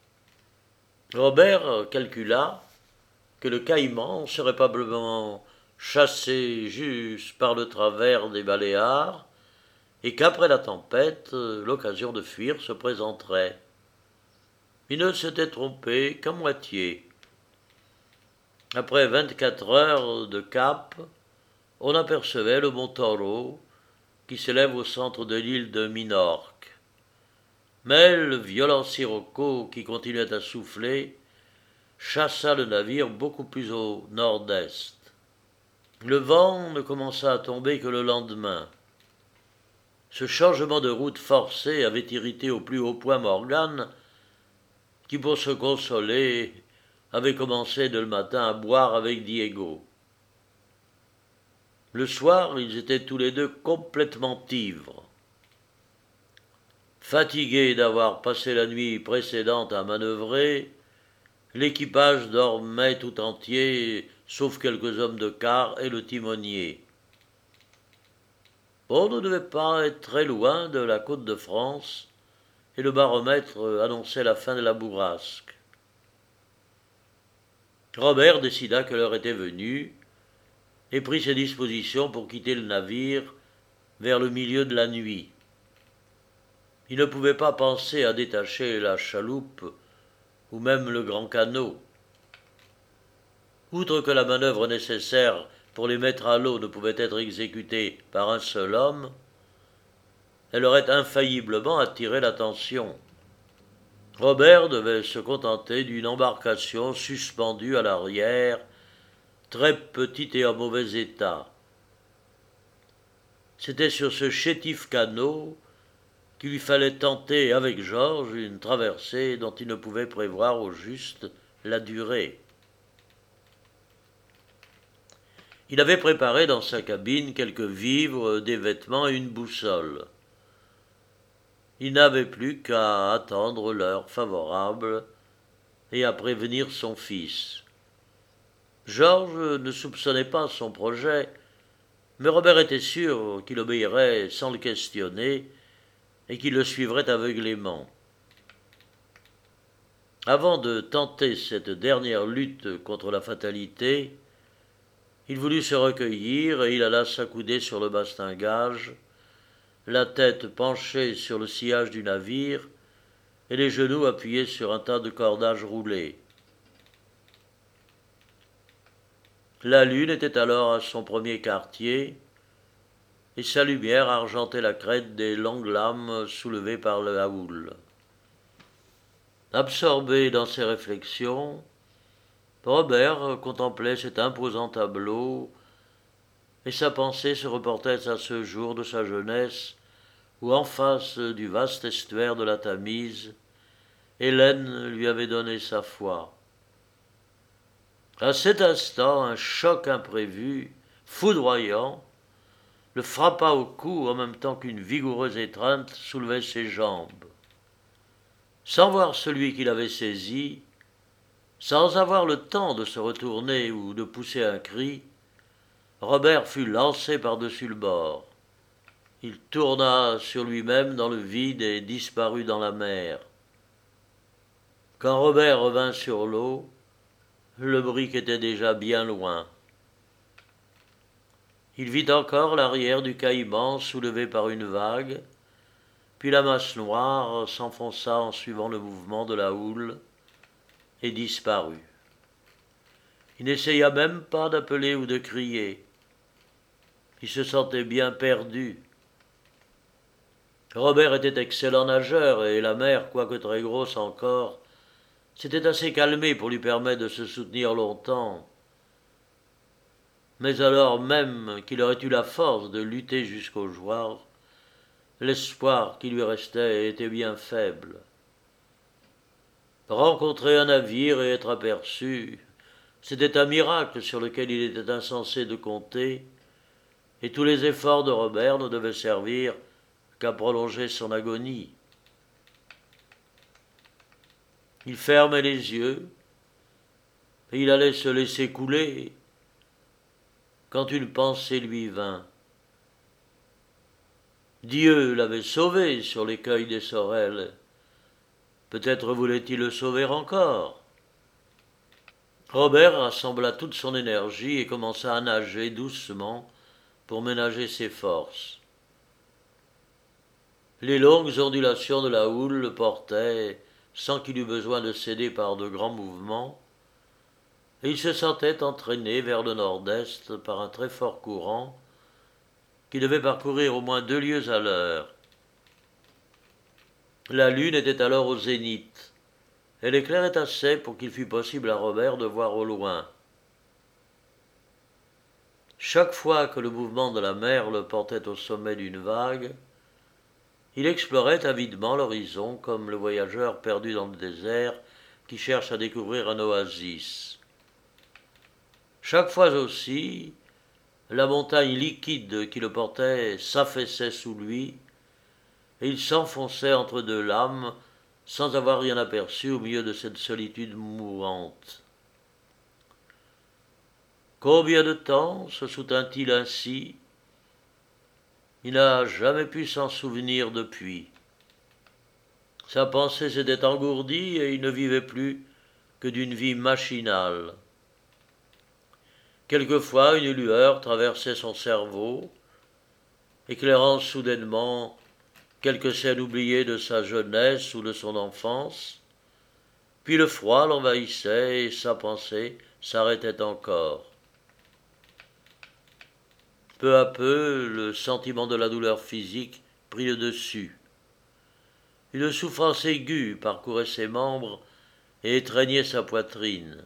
Robert calcula que le caïman serait probablement chassé juste par le travers des Baléares et qu'après la tempête, l'occasion de fuir se présenterait. Il ne s'était trompé qu'à moitié. Après 24 heures de cap, on apercevait le mont Toro qui s'élève au centre de l'île de Minorque. Mais le violent sirocco qui continuait à souffler chassa le navire beaucoup plus au nord-est. Le vent ne commença à tomber que le lendemain. Ce changement de route forcé avait irrité au plus haut point Morgan, qui, pour se consoler, avait commencé dès le matin à boire avec Diego. Le soir, ils étaient tous les deux complètement ivres. Fatigués d'avoir passé la nuit précédente à manœuvrer, l'équipage dormait tout entier, sauf quelques hommes de quart et le timonier. On ne devait pas être très loin de la côte de France, et le baromètre annonçait la fin de la bourrasque. Robert décida que l'heure était venue, et prit ses dispositions pour quitter le navire vers le milieu de la nuit. Il ne pouvait pas penser à détacher la chaloupe ou même le grand canot. Outre que la manœuvre nécessaire pour les mettre à l'eau ne pouvait être exécutée par un seul homme, elle aurait infailliblement attiré l'attention. Robert devait se contenter d'une embarcation suspendue à l'arrière, très petite et en mauvais état. C'était sur ce chétif canot qu'il lui fallait tenter avec Georges une traversée dont il ne pouvait prévoir au juste la durée. Il avait préparé dans sa cabine quelques vivres, des vêtements et une boussole. Il n'avait plus qu'à attendre l'heure favorable et à prévenir son fils. Georges ne soupçonnait pas son projet, mais Robert était sûr qu'il obéirait sans le questionner et qu'il le suivrait aveuglément. Avant de tenter cette dernière lutte contre la fatalité, il voulut se recueillir et il alla s'accouder sur le bastingage, la tête penchée sur le sillage du navire et les genoux appuyés sur un tas de cordages roulés. La lune était alors à son premier quartier, et sa lumière argentait la crête des longues lames soulevées par la houle. Absorbé dans ses réflexions, Robert contemplait cet imposant tableau, et sa pensée se reportait à ce jour de sa jeunesse où, en face du vaste estuaire de la Tamise, Hélène lui avait donné sa foi. À cet instant, un choc imprévu, foudroyant, le frappa au cou en même temps qu'une vigoureuse étreinte soulevait ses jambes. Sans voir celui qui l'avait saisi, sans avoir le temps de se retourner ou de pousser un cri, Robert fut lancé par-dessus le bord. Il tourna sur lui-même dans le vide et disparut dans la mer. Quand Robert revint sur l'eau, le brick était déjà bien loin. Il vit encore l'arrière du caïman soulevé par une vague, puis la masse noire s'enfonça en suivant le mouvement de la houle et disparut. Il n'essaya même pas d'appeler ou de crier. Il se sentait bien perdu. Robert était excellent nageur, et la mer, quoique très grosse encore, s'était assez calmée pour lui permettre de se soutenir longtemps. Mais alors même qu'il aurait eu la force de lutter jusqu'au jour, l'espoir qui lui restait était bien faible. Rencontrer un navire et être aperçu, c'était un miracle sur lequel il était insensé de compter, et tous les efforts de Robert ne devaient servir qu'à prolonger son agonie. Il fermait les yeux, et il allait se laisser couler, quand une pensée lui vint. Dieu l'avait sauvé sur l'écueil des Sorels. Peut-être voulait-il le sauver encore. Robert rassembla toute son énergie et commença à nager doucement pour ménager ses forces. Les longues ondulations de la houle le portaient, sans qu'il eût besoin de céder par de grands mouvements, et il se sentait entraîné vers le nord-est par un très fort courant qui devait parcourir au moins 2 lieues à l'heure. La lune était alors au zénith, et l'éclairait assez pour qu'il fût possible à Robert de voir au loin. Chaque fois que le mouvement de la mer le portait au sommet d'une vague, il explorait avidement l'horizon comme le voyageur perdu dans le désert qui cherche à découvrir un oasis. Chaque fois aussi, la montagne liquide qui le portait s'affaissait sous lui, et il s'enfonçait entre 2 lames sans avoir rien aperçu au milieu de cette solitude mourante. Combien de temps se soutint-il ainsi? Il n'a jamais pu s'en souvenir depuis. Sa pensée s'était engourdie et il ne vivait plus que d'une vie machinale. Quelquefois une lueur traversait son cerveau, éclairant soudainement quelque scène oubliée de sa jeunesse ou de son enfance, puis le froid l'envahissait et sa pensée s'arrêtait encore. Peu à peu, le sentiment de la douleur physique prit le dessus. Une souffrance aiguë parcourait ses membres et étreignait sa poitrine.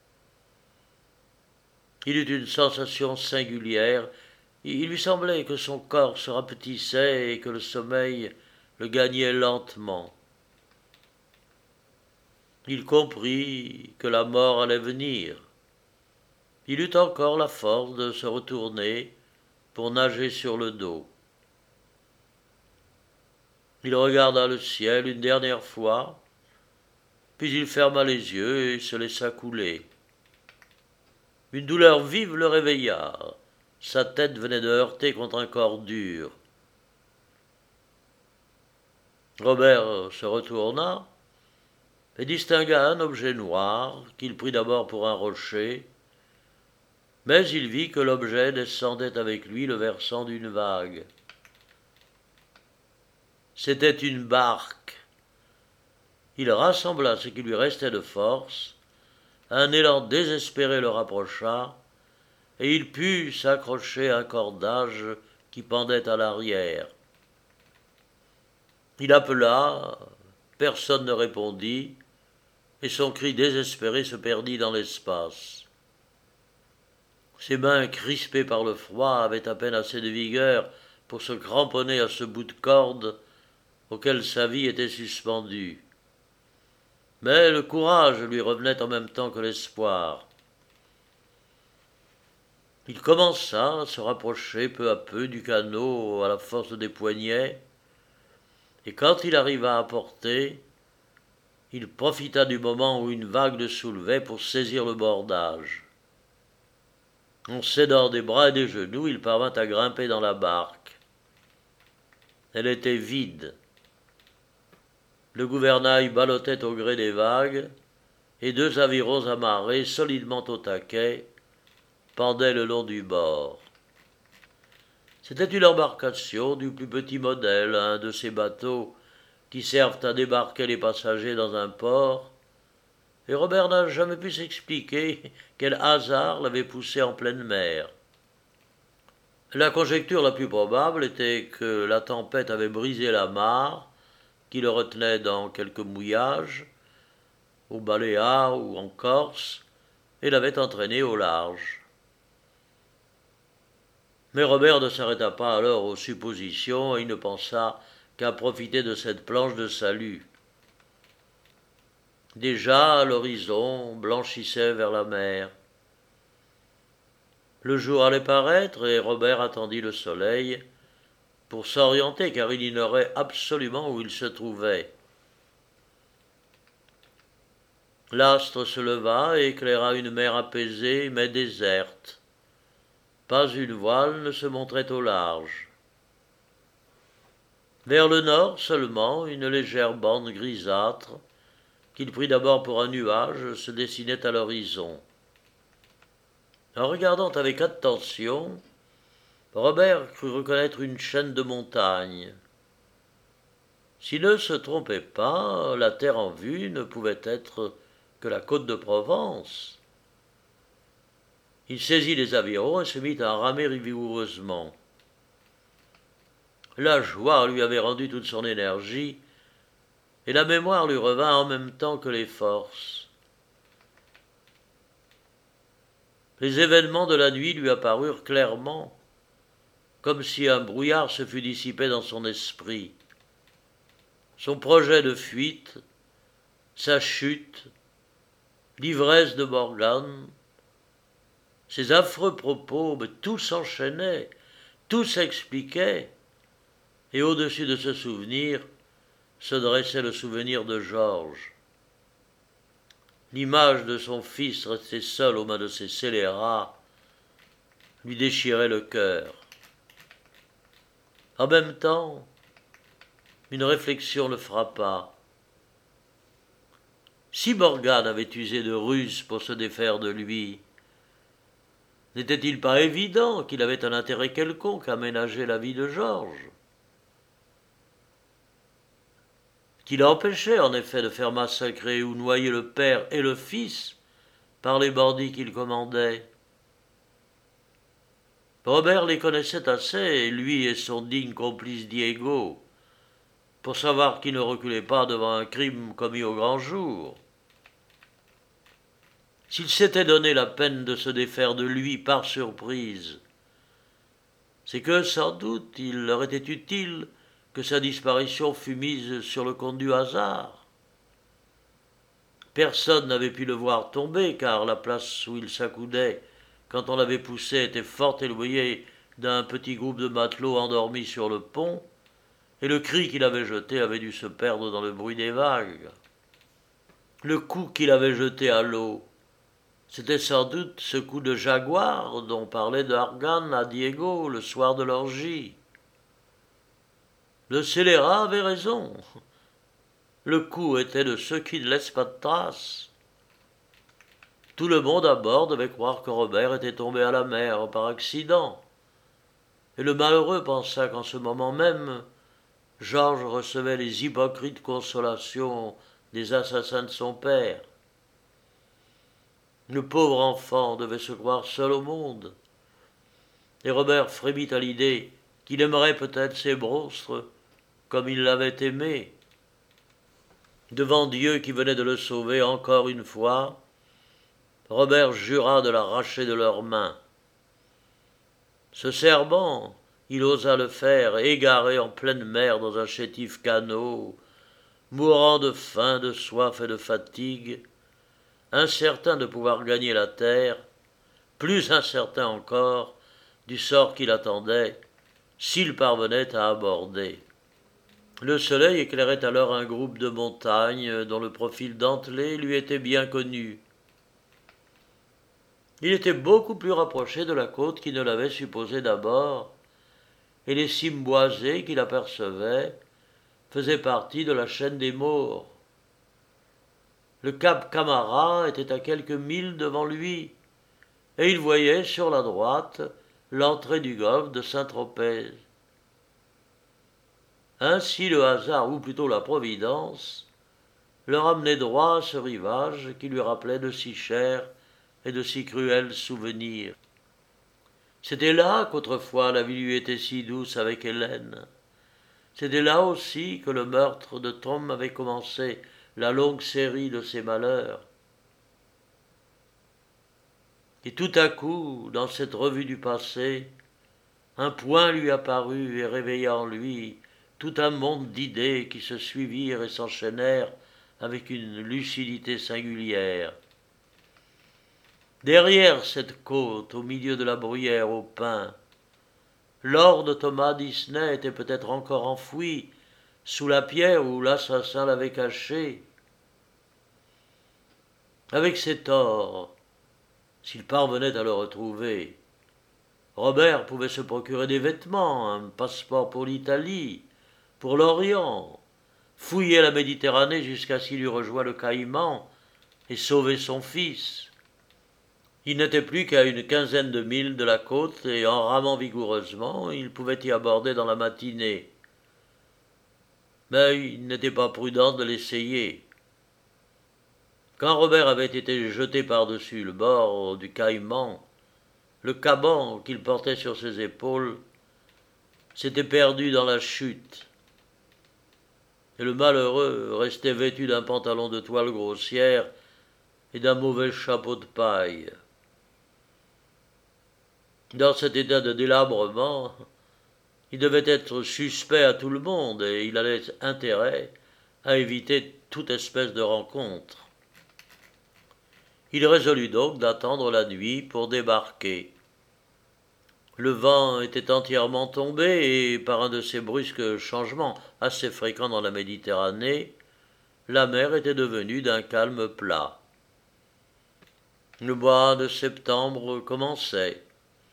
Il eut une sensation singulière. Il lui semblait que son corps se rapetissait et que le sommeil le gagnait lentement. Il comprit que la mort allait venir. Il eut encore la force de se retourner pour nager sur le dos. Il regarda le ciel une dernière fois, puis il ferma les yeux et se laissa couler. Une douleur vive le réveilla. Sa tête venait de heurter contre un corps dur. Robert se retourna et distingua un objet noir qu'il prit d'abord pour un rocher, mais il vit que l'objet descendait avec lui le versant d'une vague. C'était une barque. Il rassembla ce qui lui restait de force, un élan désespéré le rapprocha, et il put s'accrocher à un cordage qui pendait à l'arrière. Il appela, personne ne répondit, et son cri désespéré se perdit dans l'espace. Ses mains crispées par le froid avaient à peine assez de vigueur pour se cramponner à ce bout de corde auquel sa vie était suspendue. Mais le courage lui revenait en même temps que l'espoir. Il commença à se rapprocher peu à peu du canot à la force des poignets, et quand il arriva à portée, il profita du moment où une vague le soulevait pour saisir le bordage. En s'aidant des bras et des genoux, il parvint à grimper dans la barque. Elle était vide. Le gouvernail ballottait au gré des vagues, et 2 avirons amarrés solidement au taquet pendaient le long du bord. C'était une embarcation du plus petit modèle, un de ces bateaux qui servent à débarquer les passagers dans un port, et Robert n'a jamais pu s'expliquer quel hasard l'avait poussé en pleine mer. La conjecture la plus probable était que la tempête avait brisé la mare qui le retenait dans quelque mouillage, aux Baléares ou en Corse, et l'avait entraîné au large. Mais Robert ne s'arrêta pas alors aux suppositions et il ne pensa qu'à profiter de cette planche de salut. Déjà, l'horizon blanchissait vers la mer. Le jour allait paraître et Robert attendit le soleil pour s'orienter car il ignorait absolument où il se trouvait. L'astre se leva et éclaira une mer apaisée mais déserte. Pas une voile ne se montrait au large. Vers le nord seulement, une légère bande grisâtre, qu'il prit d'abord pour un nuage, se dessinait à l'horizon. En regardant avec attention, Robert crut reconnaître une chaîne de montagnes. S'il ne se trompait pas, la terre en vue ne pouvait être que la côte de Provence. Il saisit les avirons et se mit à ramer vigoureusement. La joie lui avait rendu toute son énergie, et la mémoire lui revint en même temps que les forces. Les événements de la nuit lui apparurent clairement, comme si un brouillard se fût dissipé dans son esprit. Son projet de fuite, sa chute, l'ivresse de Morgan, ses affreux propos, mais tout s'enchaînait, tout s'expliquait, et au-dessus de ce souvenir se dressait le souvenir de Georges. L'image de son fils resté seul aux mains de ces scélérats lui déchirait le cœur. En même temps, une réflexion le frappa. Si Morgan avait usé de ruse pour se défaire de lui, n'était-il pas évident qu'il avait un intérêt quelconque à ménager la vie de Georges, qui l'empêchait en effet de faire massacrer ou noyer le père et le fils par les bandits qu'il commandait. Robert les connaissait assez, lui et son digne complice Diego, pour savoir qu'il ne reculait pas devant un crime commis au grand jour. S'il s'était donné la peine de se défaire de lui par surprise, c'est que, sans doute, il leur était utile que sa disparition fût mise sur le compte du hasard. Personne n'avait pu le voir tomber, car la place où il s'accoudait, quand on l'avait poussé, était fort éloignée d'un petit groupe de matelots endormis sur le pont, et le cri qu'il avait jeté avait dû se perdre dans le bruit des vagues. Le coup qu'il avait jeté à l'eau, c'était sans doute ce coup de jaguar dont parlait Morgan à Diego le soir de l'orgie. Le scélérat avait raison. Le coup était de ceux qui ne laissent pas de traces. Tout le monde à bord devait croire que Robert était tombé à la mer par accident. Et le malheureux pensa qu'en ce moment même, Georges recevait les hypocrites consolations des assassins de son père. Le pauvre enfant devait se croire seul au monde. Et Robert frémit à l'idée qu'il aimerait peut-être ces monstres comme il l'avait aimé. Devant Dieu qui venait de le sauver encore une fois, Robert jura de l'arracher de leurs mains. Ce serment, il osa le faire, égaré en pleine mer dans un chétif canot, mourant de faim, de soif et de fatigue, incertain de pouvoir gagner la terre, plus incertain encore du sort qui l'attendait s'il parvenait à aborder. Le soleil éclairait alors un groupe de montagnes dont le profil dentelé lui était bien connu. Il était beaucoup plus rapproché de la côte qu'il ne l'avait supposé d'abord, et les cimes boisées qu'il apercevait faisaient partie de la chaîne des Maures. Le cap Camara était à quelques milles devant lui, et il voyait sur la droite l'entrée du golfe de Saint-Tropez. Ainsi le hasard, ou plutôt la providence, le ramenait droit à ce rivage qui lui rappelait de si chers et de si cruels souvenirs. C'était là qu'autrefois la vie lui était si douce avec Hélène. C'était là aussi que le meurtre de Tom avait commencé, la longue série de ses malheurs. Et tout à coup, dans cette revue du passé, un point lui apparut et réveilla en lui tout un monde d'idées qui se suivirent et s'enchaînèrent avec une lucidité singulière. Derrière cette côte, au milieu de la bruyère aux pins, Lord Thomas Disney était peut-être encore enfoui sous la pierre où l'assassin l'avait caché. Avec ses torts, s'il parvenait à le retrouver, Robert pouvait se procurer des vêtements, un passeport pour l'Italie, pour l'Orient, fouiller la Méditerranée jusqu'à ce qu'il eût rejoint le Caïman et sauver son fils. Il n'était plus qu'à une quinzaine de milles de la côte et en ramant vigoureusement, il pouvait y aborder dans la matinée. Mais il n'était pas prudent de l'essayer. Quand Robert avait été jeté par-dessus le bord du Caïman, le caban qu'il portait sur ses épaules s'était perdu dans la chute, et le malheureux restait vêtu d'un pantalon de toile grossière et d'un mauvais chapeau de paille. Dans cet état de délabrement, il devait être suspect à tout le monde et il avait intérêt à éviter toute espèce de rencontre. Il résolut donc d'attendre la nuit pour débarquer. Le vent était entièrement tombé et, par un de ces brusques changements assez fréquents dans la Méditerranée, la mer était devenue d'un calme plat. Le mois de septembre commençait.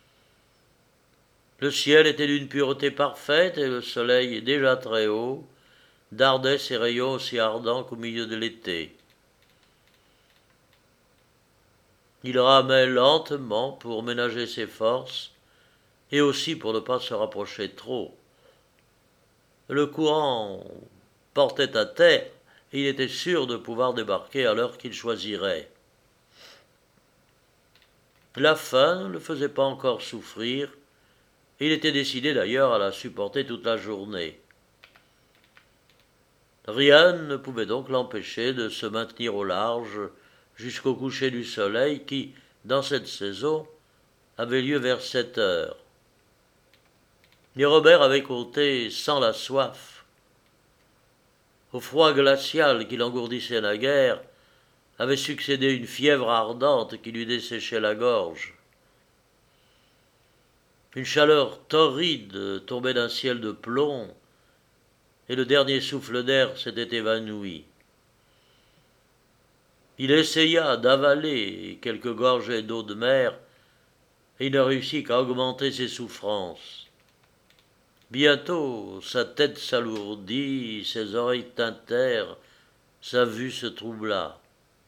Le ciel était d'une pureté parfaite et le soleil, déjà très haut, dardait ses rayons aussi ardents qu'au milieu de l'été. Il ramait lentement pour ménager ses forces et aussi pour ne pas se rapprocher trop. Le courant portait à terre et il était sûr de pouvoir débarquer à l'heure qu'il choisirait. La faim ne le faisait pas encore souffrir, et il était décidé d'ailleurs à la supporter toute la journée. Rien ne pouvait donc l'empêcher de se maintenir au large jusqu'au coucher du soleil qui, dans cette saison, avait lieu vers 7 heures. Mais Robert avait compté sans la soif. Au froid glacial qui l'engourdissait naguère avait succédé une fièvre ardente qui lui desséchait la gorge. Une chaleur torride tombait d'un ciel de plomb, et le dernier souffle d'air s'était évanoui. Il essaya d'avaler quelques gorgées d'eau de mer, et il ne réussit qu'à augmenter ses souffrances. Bientôt, sa tête s'alourdit, ses oreilles tintèrent, sa vue se troubla.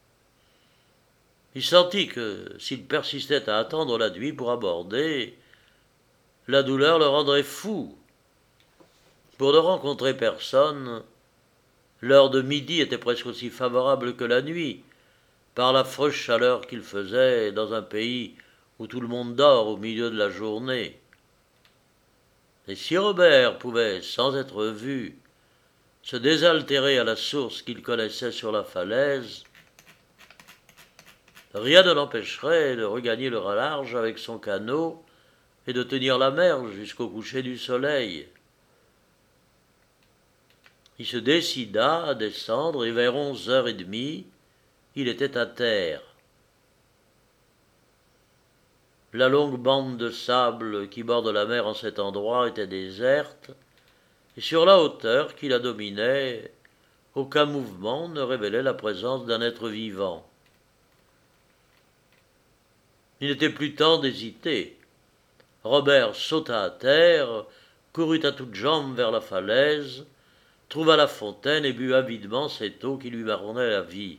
Il sentit que, s'il persistait à attendre la nuit pour aborder, la douleur le rendrait fou. Pour ne rencontrer personne, l'heure de midi était presque aussi favorable que la nuit, par la fraîche chaleur qu'il faisait dans un pays où tout le monde dort au milieu de la journée. Et si Robert pouvait, sans être vu, se désaltérer à la source qu'il connaissait sur la falaise, rien ne l'empêcherait de regagner le large avec son canot et de tenir la mer jusqu'au coucher du soleil. Il se décida à descendre et vers 11h30, il était à terre. La longue bande de sable qui borde la mer en cet endroit était déserte, et sur la hauteur qui la dominait, aucun mouvement ne révélait la présence d'un être vivant. Il n'était plus temps d'hésiter. Robert sauta à terre, courut à toutes jambes vers la falaise, trouva la fontaine et but avidement cette eau qui lui marronnait la vie.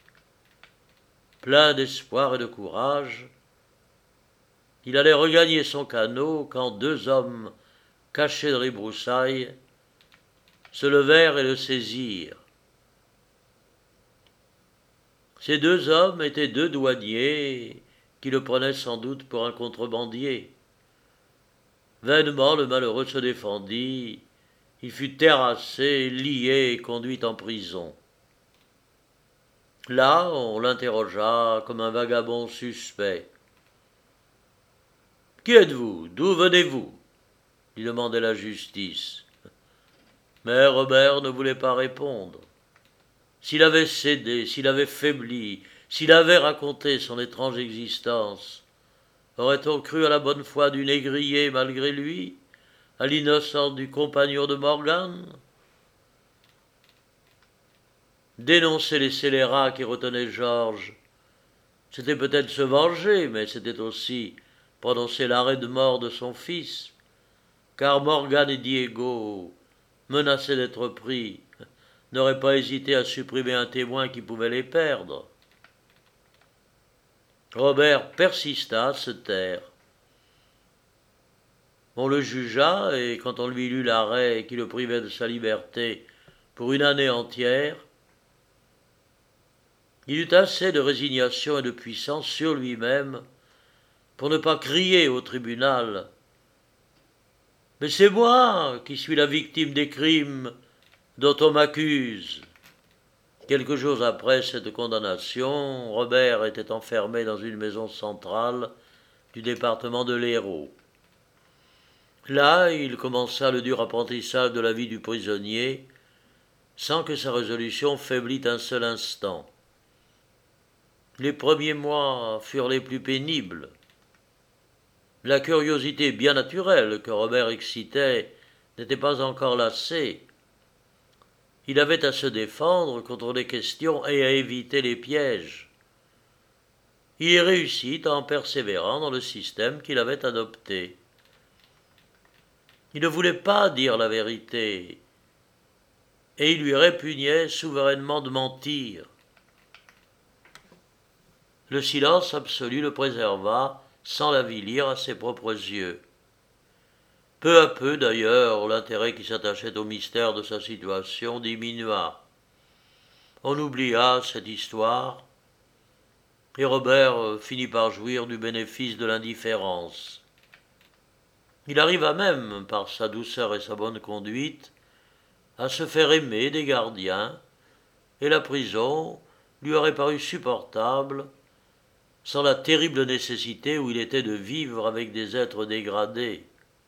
Plein d'espoir et de courage, il allait regagner son canot quand 2 hommes, cachés dans les broussailles, se levèrent et le saisirent. Ces 2 hommes étaient 2 douaniers qui le prenaient sans doute pour un contrebandier. Vainement le malheureux se défendit, il fut terrassé, lié et conduit en prison. Là, on l'interrogea comme un vagabond suspect. « Qui êtes-vous? D'où venez-vous » lui demandait la justice. Mais Robert ne voulait pas répondre. S'il avait cédé, s'il avait faibli, s'il avait raconté son étrange existence, aurait-on cru à la bonne foi du négrier malgré lui, à l'innocence du compagnon de Morgan? Dénoncer les scélérats qui retenaient Georges, c'était peut-être se venger, mais c'était aussi prononcer l'arrêt de mort de son fils, car Morgan et Diego, menacés d'être pris, n'auraient pas hésité à supprimer un témoin qui pouvait les perdre. Robert persista à se taire. On le jugea, et quand on lui lut l'arrêt qui le privait de sa liberté pour une année entière, il eut assez de résignation et de puissance sur lui-même pour ne pas crier au tribunal « Mais c'est moi qui suis la victime des crimes dont on m'accuse !» Quelques jours après cette condamnation, Robert était enfermé dans une maison centrale du département de l'Hérault. Là, il commença le dur apprentissage de la vie du prisonnier, sans que sa résolution faiblît un seul instant. Les premiers mois furent les plus pénibles. La curiosité bien naturelle que Robert excitait n'était pas encore lassée. Il avait à se défendre contre les questions et à éviter les pièges. Il y réussit en persévérant dans le système qu'il avait adopté. Il ne voulait pas dire la vérité, et il lui répugnait souverainement de mentir. Le silence absolu le préserva sans l'avilir à ses propres yeux. Peu à peu, d'ailleurs, l'intérêt qui s'attachait au mystère de sa situation diminua. On oublia cette histoire, et Robert finit par jouir du bénéfice de l'indifférence. Il arriva même, par sa douceur et sa bonne conduite, à se faire aimer des gardiens, et la prison lui aurait paru supportable sans la terrible nécessité où il était de vivre avec des êtres dégradés.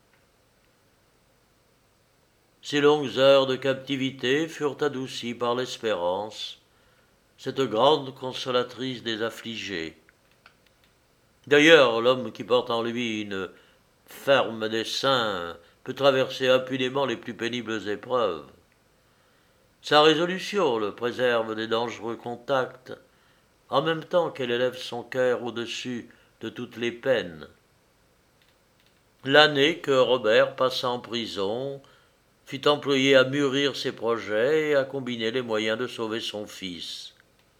Ces longues heures de captivité furent adoucies par l'espérance, cette grande consolatrice des affligés. D'ailleurs, l'homme qui porte en lui une ferme dessein peut traverser impunément les plus pénibles épreuves. Sa résolution le préserve des dangereux contacts, en même temps qu'elle élève son cœur au-dessus de toutes les peines. L'année que Robert passa en prison fut employée à mûrir ses projets et à combiner les moyens de sauver son fils.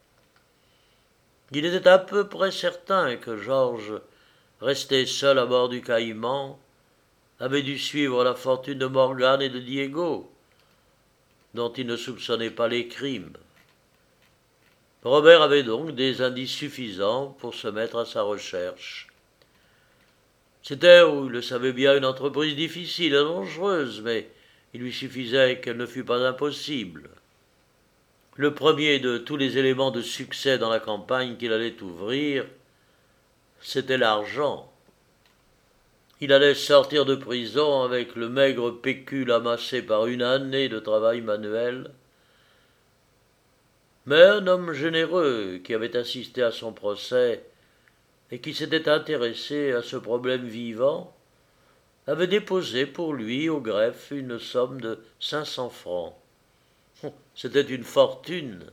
Il était à peu près certain que Georges, resté seul à bord du Caïman, avait dû suivre la fortune de Morgan et de Diego, dont il ne soupçonnait pas les crimes. Robert avait donc des indices suffisants pour se mettre à sa recherche. C'était, il le savait bien, une entreprise difficile et dangereuse, mais il lui suffisait qu'elle ne fût pas impossible. Le premier de tous les éléments de succès dans la campagne qu'il allait ouvrir, c'était l'argent. Il allait sortir de prison avec le maigre pécule amassé par une année de travail manuel. Mais un homme généreux qui avait assisté à son procès et qui s'était intéressé à ce problème vivant avait déposé pour lui au greffe une somme de 500 francs. C'était une fortune.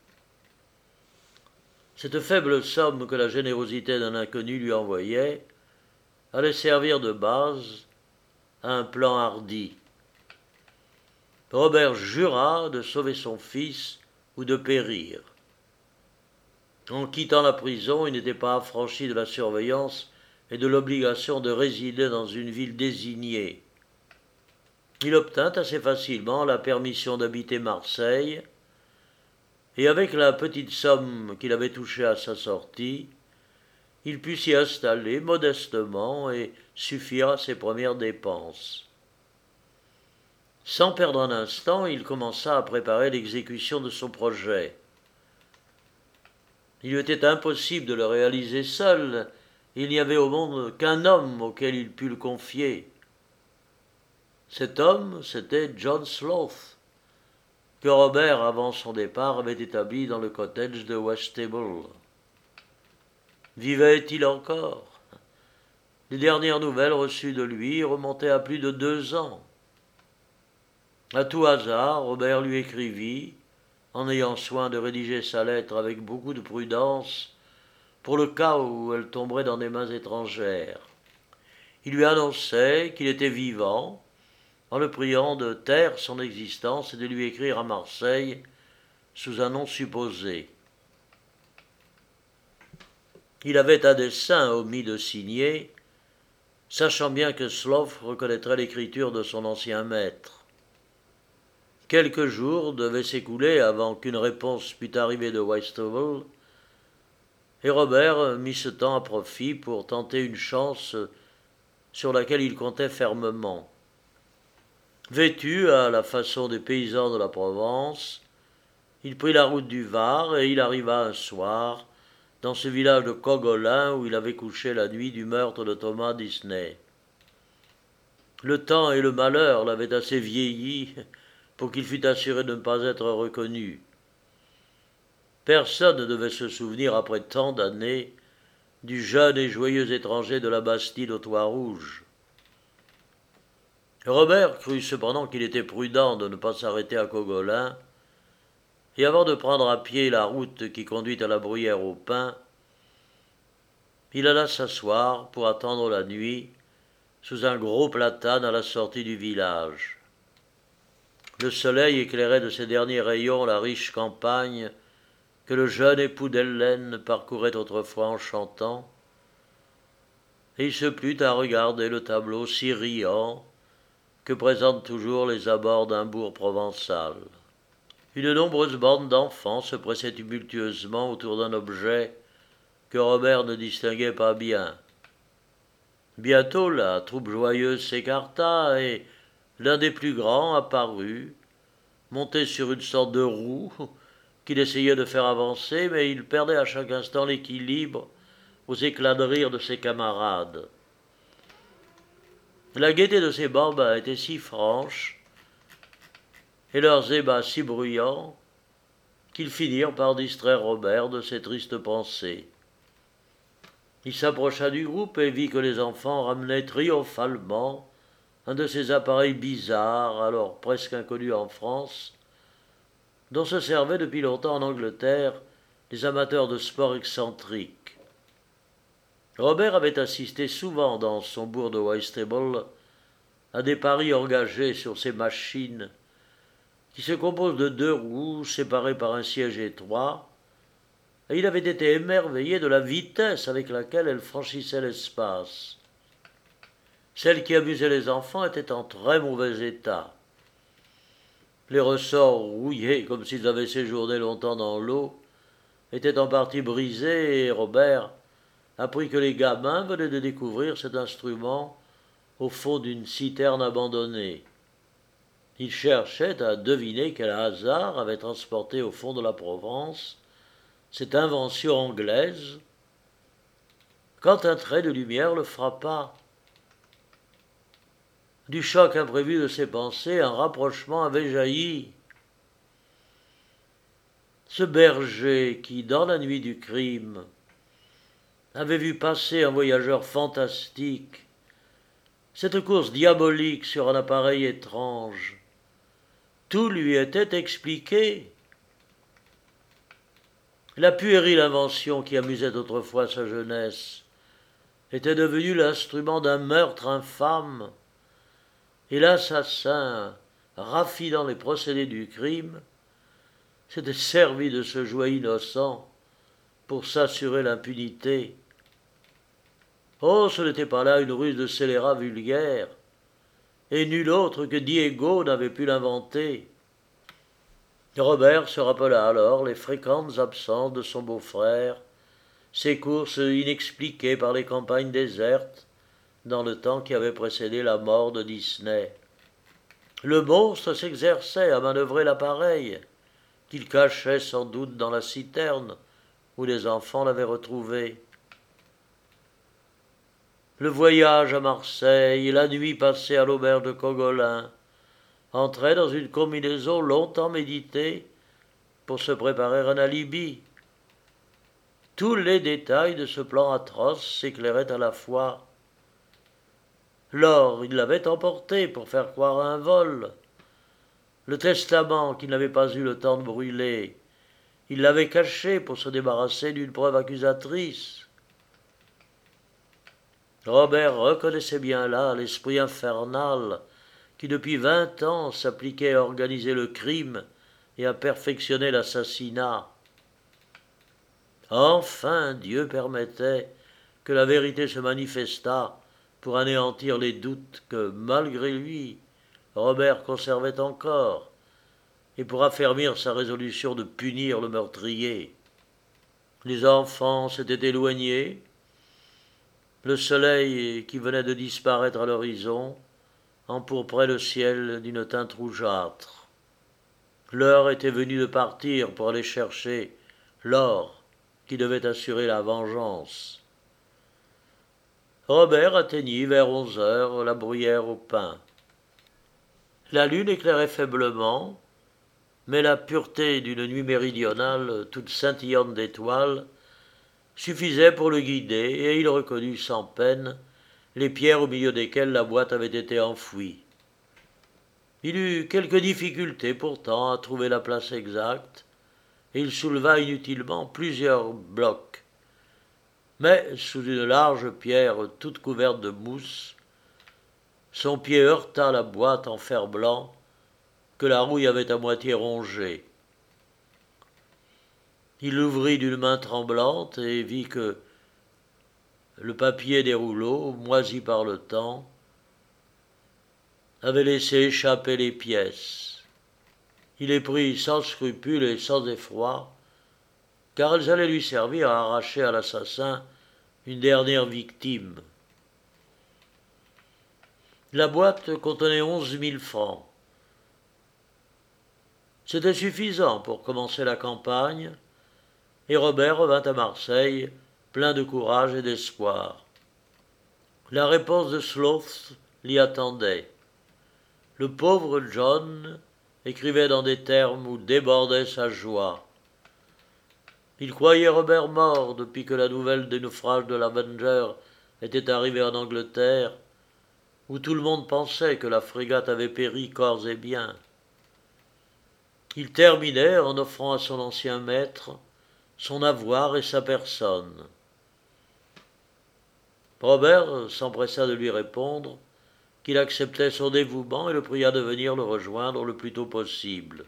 Cette faible somme que la générosité d'un inconnu lui envoyait allait servir de base à un plan hardi. Robert jura de sauver son fils ou de périr. En quittant la prison, il n'était pas affranchi de la surveillance et de l'obligation de résider dans une ville désignée. Il obtint assez facilement la permission d'habiter Marseille, et avec la petite somme qu'il avait touchée à sa sortie, il put s'y installer modestement et suffire à ses premières dépenses. Sans perdre un instant, il commença à préparer l'exécution de son projet. Il lui était impossible de le réaliser seul. Il n'y avait au monde qu'un homme auquel il pût le confier. Cet homme, c'était John Sloth, que Robert, avant son départ, avait établi dans le cottage de Westable. Vivait-il encore? Les dernières nouvelles reçues de lui remontaient à plus de 2 ans. À tout hasard, Robert lui écrivit, en ayant soin de rédiger sa lettre avec beaucoup de prudence, pour le cas où elle tomberait dans des mains étrangères. Il lui annonçait qu'il était vivant, en le priant de taire son existence et de lui écrire à Marseille sous un nom supposé. Il avait à dessein omis de signer, sachant bien que Sloth reconnaîtrait l'écriture de son ancien maître. Quelques jours devaient s'écouler avant qu'une réponse pût arriver de Whitstable, et Robert mit ce temps à profit pour tenter une chance sur laquelle il comptait fermement. Vêtu à la façon des paysans de la Provence, il prit la route du Var et il arriva un soir dans ce village de Cogolin où il avait couché la nuit du meurtre de Thomas Disney. Le temps et le malheur l'avaient assez vieilli pour qu'il fût assuré de ne pas être reconnu. Personne ne devait se souvenir après tant d'années du jeune et joyeux étranger de la Bastide aux toits rouges. Robert crut cependant qu'il était prudent de ne pas s'arrêter à Cogolin, et avant de prendre à pied la route qui conduit à la Bruyère aux Pins, il alla s'asseoir pour attendre la nuit sous un gros platane à la sortie du village. Le soleil éclairait de ses derniers rayons la riche campagne que le jeune époux d'Hélène parcourait autrefois en chantant, et il se plut à regarder le tableau si riant que présentent toujours les abords d'un bourg provençal. Une nombreuse bande d'enfants se pressait tumultueusement autour d'un objet que Robert ne distinguait pas bien. Bientôt la troupe joyeuse s'écarta et l'un des plus grands apparut, monté sur une sorte de roue qu'il essayait de faire avancer, mais il perdait à chaque instant l'équilibre aux éclats de rire de ses camarades. La gaieté de ces bambins était si franche, et leurs ébats si bruyants, qu'ils finirent par distraire Robert de ses tristes pensées. Il s'approcha du groupe et vit que les enfants ramenaient triomphalement un de ces appareils bizarres, alors presque inconnus en France, dont se servaient depuis longtemps en Angleterre les amateurs de sports excentriques. Robert avait assisté souvent dans son bourg de Whitstable à des paris engagés sur ces machines qui se composent de 2 roues séparées par un siège étroit, et il avait été émerveillé de la vitesse avec laquelle elles franchissaient l'espace. Celles qui amusaient les enfants étaient en très mauvais état. Les ressorts rouillés comme s'ils avaient séjourné longtemps dans l'eau étaient en partie brisés, et Robert apprit que les gamins venaient de découvrir cet instrument au fond d'une citerne abandonnée. Il cherchait à deviner quel hasard avait transporté au fond de la Provence cette invention anglaise, quand un trait de lumière le frappa. Du choc imprévu de ses pensées, un rapprochement avait jailli. Ce berger qui, dans la nuit du crime, avait vu passer un voyageur fantastique, cette course diabolique sur un appareil étrange, tout lui était expliqué. La puérile invention qui amusait autrefois sa jeunesse était devenue l'instrument d'un meurtre infâme, et l'assassin, raffinant les procédés du crime, s'était servi de ce jouet innocent pour s'assurer l'impunité. Oh, ce n'était pas là une ruse de scélérat vulgaire, et nul autre que Diego n'avait pu l'inventer. Robert se rappela alors les fréquentes absences de son beau-frère ces courses inexpliquées par les campagnes désertes, dans le temps qui avait précédé la mort de Disney. Le monstre s'exerçait à manœuvrer l'appareil, qu'il cachait sans doute dans la citerne où les enfants l'avaient retrouvé. Le voyage à Marseille, la nuit passée à l'auberge de Cogolin, entraient dans une combinaison longtemps méditée pour se préparer un alibi. Tous les détails de ce plan atroce s'éclairaient à la fois. L'or, il l'avait emporté pour faire croire à un vol. Le testament qu'il n'avait pas eu le temps de brûler, il l'avait caché pour se débarrasser d'une preuve accusatrice. Robert reconnaissait bien là l'esprit infernal qui depuis 20 ans s'appliquait à organiser le crime et à perfectionner l'assassinat. Enfin, Dieu permettait que la vérité se manifestât pour anéantir les doutes que, malgré lui, Robert conservait encore, et pour affermir sa résolution de punir le meurtrier. Les enfants s'étaient éloignés, le soleil qui venait de disparaître à l'horizon empourprait le ciel d'une teinte rougeâtre. L'heure était venue de partir pour aller chercher l'or qui devait assurer la vengeance. Robert atteignit vers 11 heures la bruyère au pin. La lune éclairait faiblement, mais la pureté d'une nuit méridionale toute scintillante d'étoiles suffisait pour le guider, et il reconnut sans peine les pierres au milieu desquelles la boîte avait été enfouie. Il eut quelques difficultés pourtant à trouver la place exacte, et il souleva inutilement plusieurs blocs. Mais sous une large pierre toute couverte de mousse, son pied heurta la boîte en fer blanc que la rouille avait à moitié rongée. Il l'ouvrit d'une main tremblante et vit que le papier des rouleaux, moisi par le temps, avait laissé échapper les pièces. Il les prit sans scrupule et sans effroi, car elles allaient lui servir à arracher à l'assassin une dernière victime. La boîte contenait 11 000 francs. C'était suffisant pour commencer la campagne, et Robert revint à Marseille, plein de courage et d'espoir. La réponse de Sloth l'y attendait. Le pauvre John écrivait dans des termes où débordait sa joie. Il croyait Robert mort depuis que la nouvelle des naufrages de l'Avenger était arrivée en Angleterre, où tout le monde pensait que la frégate avait péri corps et biens. Il terminait en offrant à son ancien maître son avoir et sa personne. Robert s'empressa de lui répondre qu'il acceptait son dévouement et le pria de venir le rejoindre le plus tôt possible.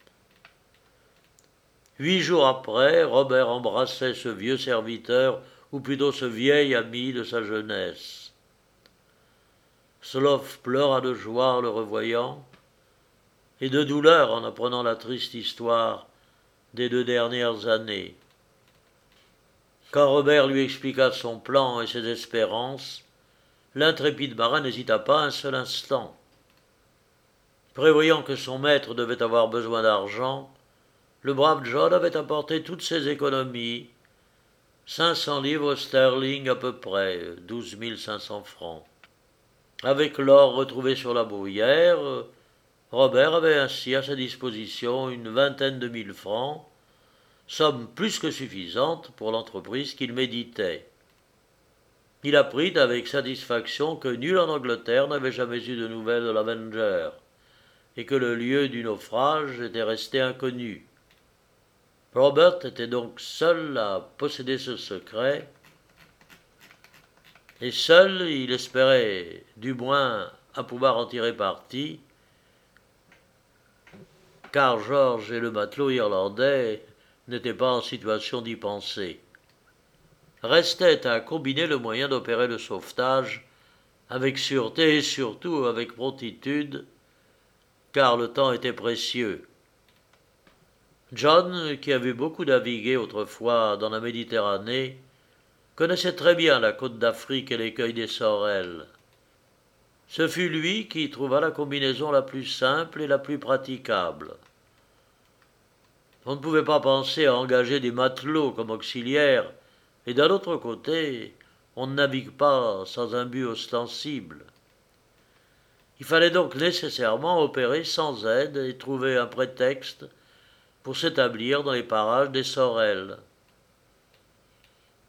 8 jours après, Robert embrassait ce vieux serviteur, ou plutôt ce vieil ami de sa jeunesse. Sloth pleura de joie en le revoyant, et de douleur en apprenant la triste histoire des 2 dernières années. Quand Robert lui expliqua son plan et ses espérances, l'intrépide marin n'hésita pas un seul instant. Prévoyant que son maître devait avoir besoin d'argent, le brave John avait apporté toutes ses économies, 500 livres sterling à peu près, 12 500 francs. Avec l'or retrouvé sur la bruyère, Robert avait ainsi à sa disposition une 20aine de 1000 francs, somme plus que suffisante pour l'entreprise qu'il méditait. Il apprit avec satisfaction que nul en Angleterre n'avait jamais eu de nouvelles de l'Avenger, et que le lieu du naufrage était resté inconnu. Robert était donc seul à posséder ce secret, et seul il espérait, du moins, à pouvoir en tirer parti, car George et le matelot irlandais n'étaient pas en situation d'y penser. Restait à combiner le moyen d'opérer le sauvetage avec sûreté et surtout avec promptitude, car le temps était précieux. John, qui avait beaucoup navigué autrefois dans la Méditerranée, connaissait très bien la côte d'Afrique et l'écueil des Sorels. Ce fut lui qui trouva la combinaison la plus simple et la plus praticable. On ne pouvait pas penser à engager des matelots comme auxiliaires, et d'un autre côté, on ne navigue pas sans un but ostensible. Il fallait donc nécessairement opérer sans aide et trouver un prétexte pour s'établir dans les parages des Sorels.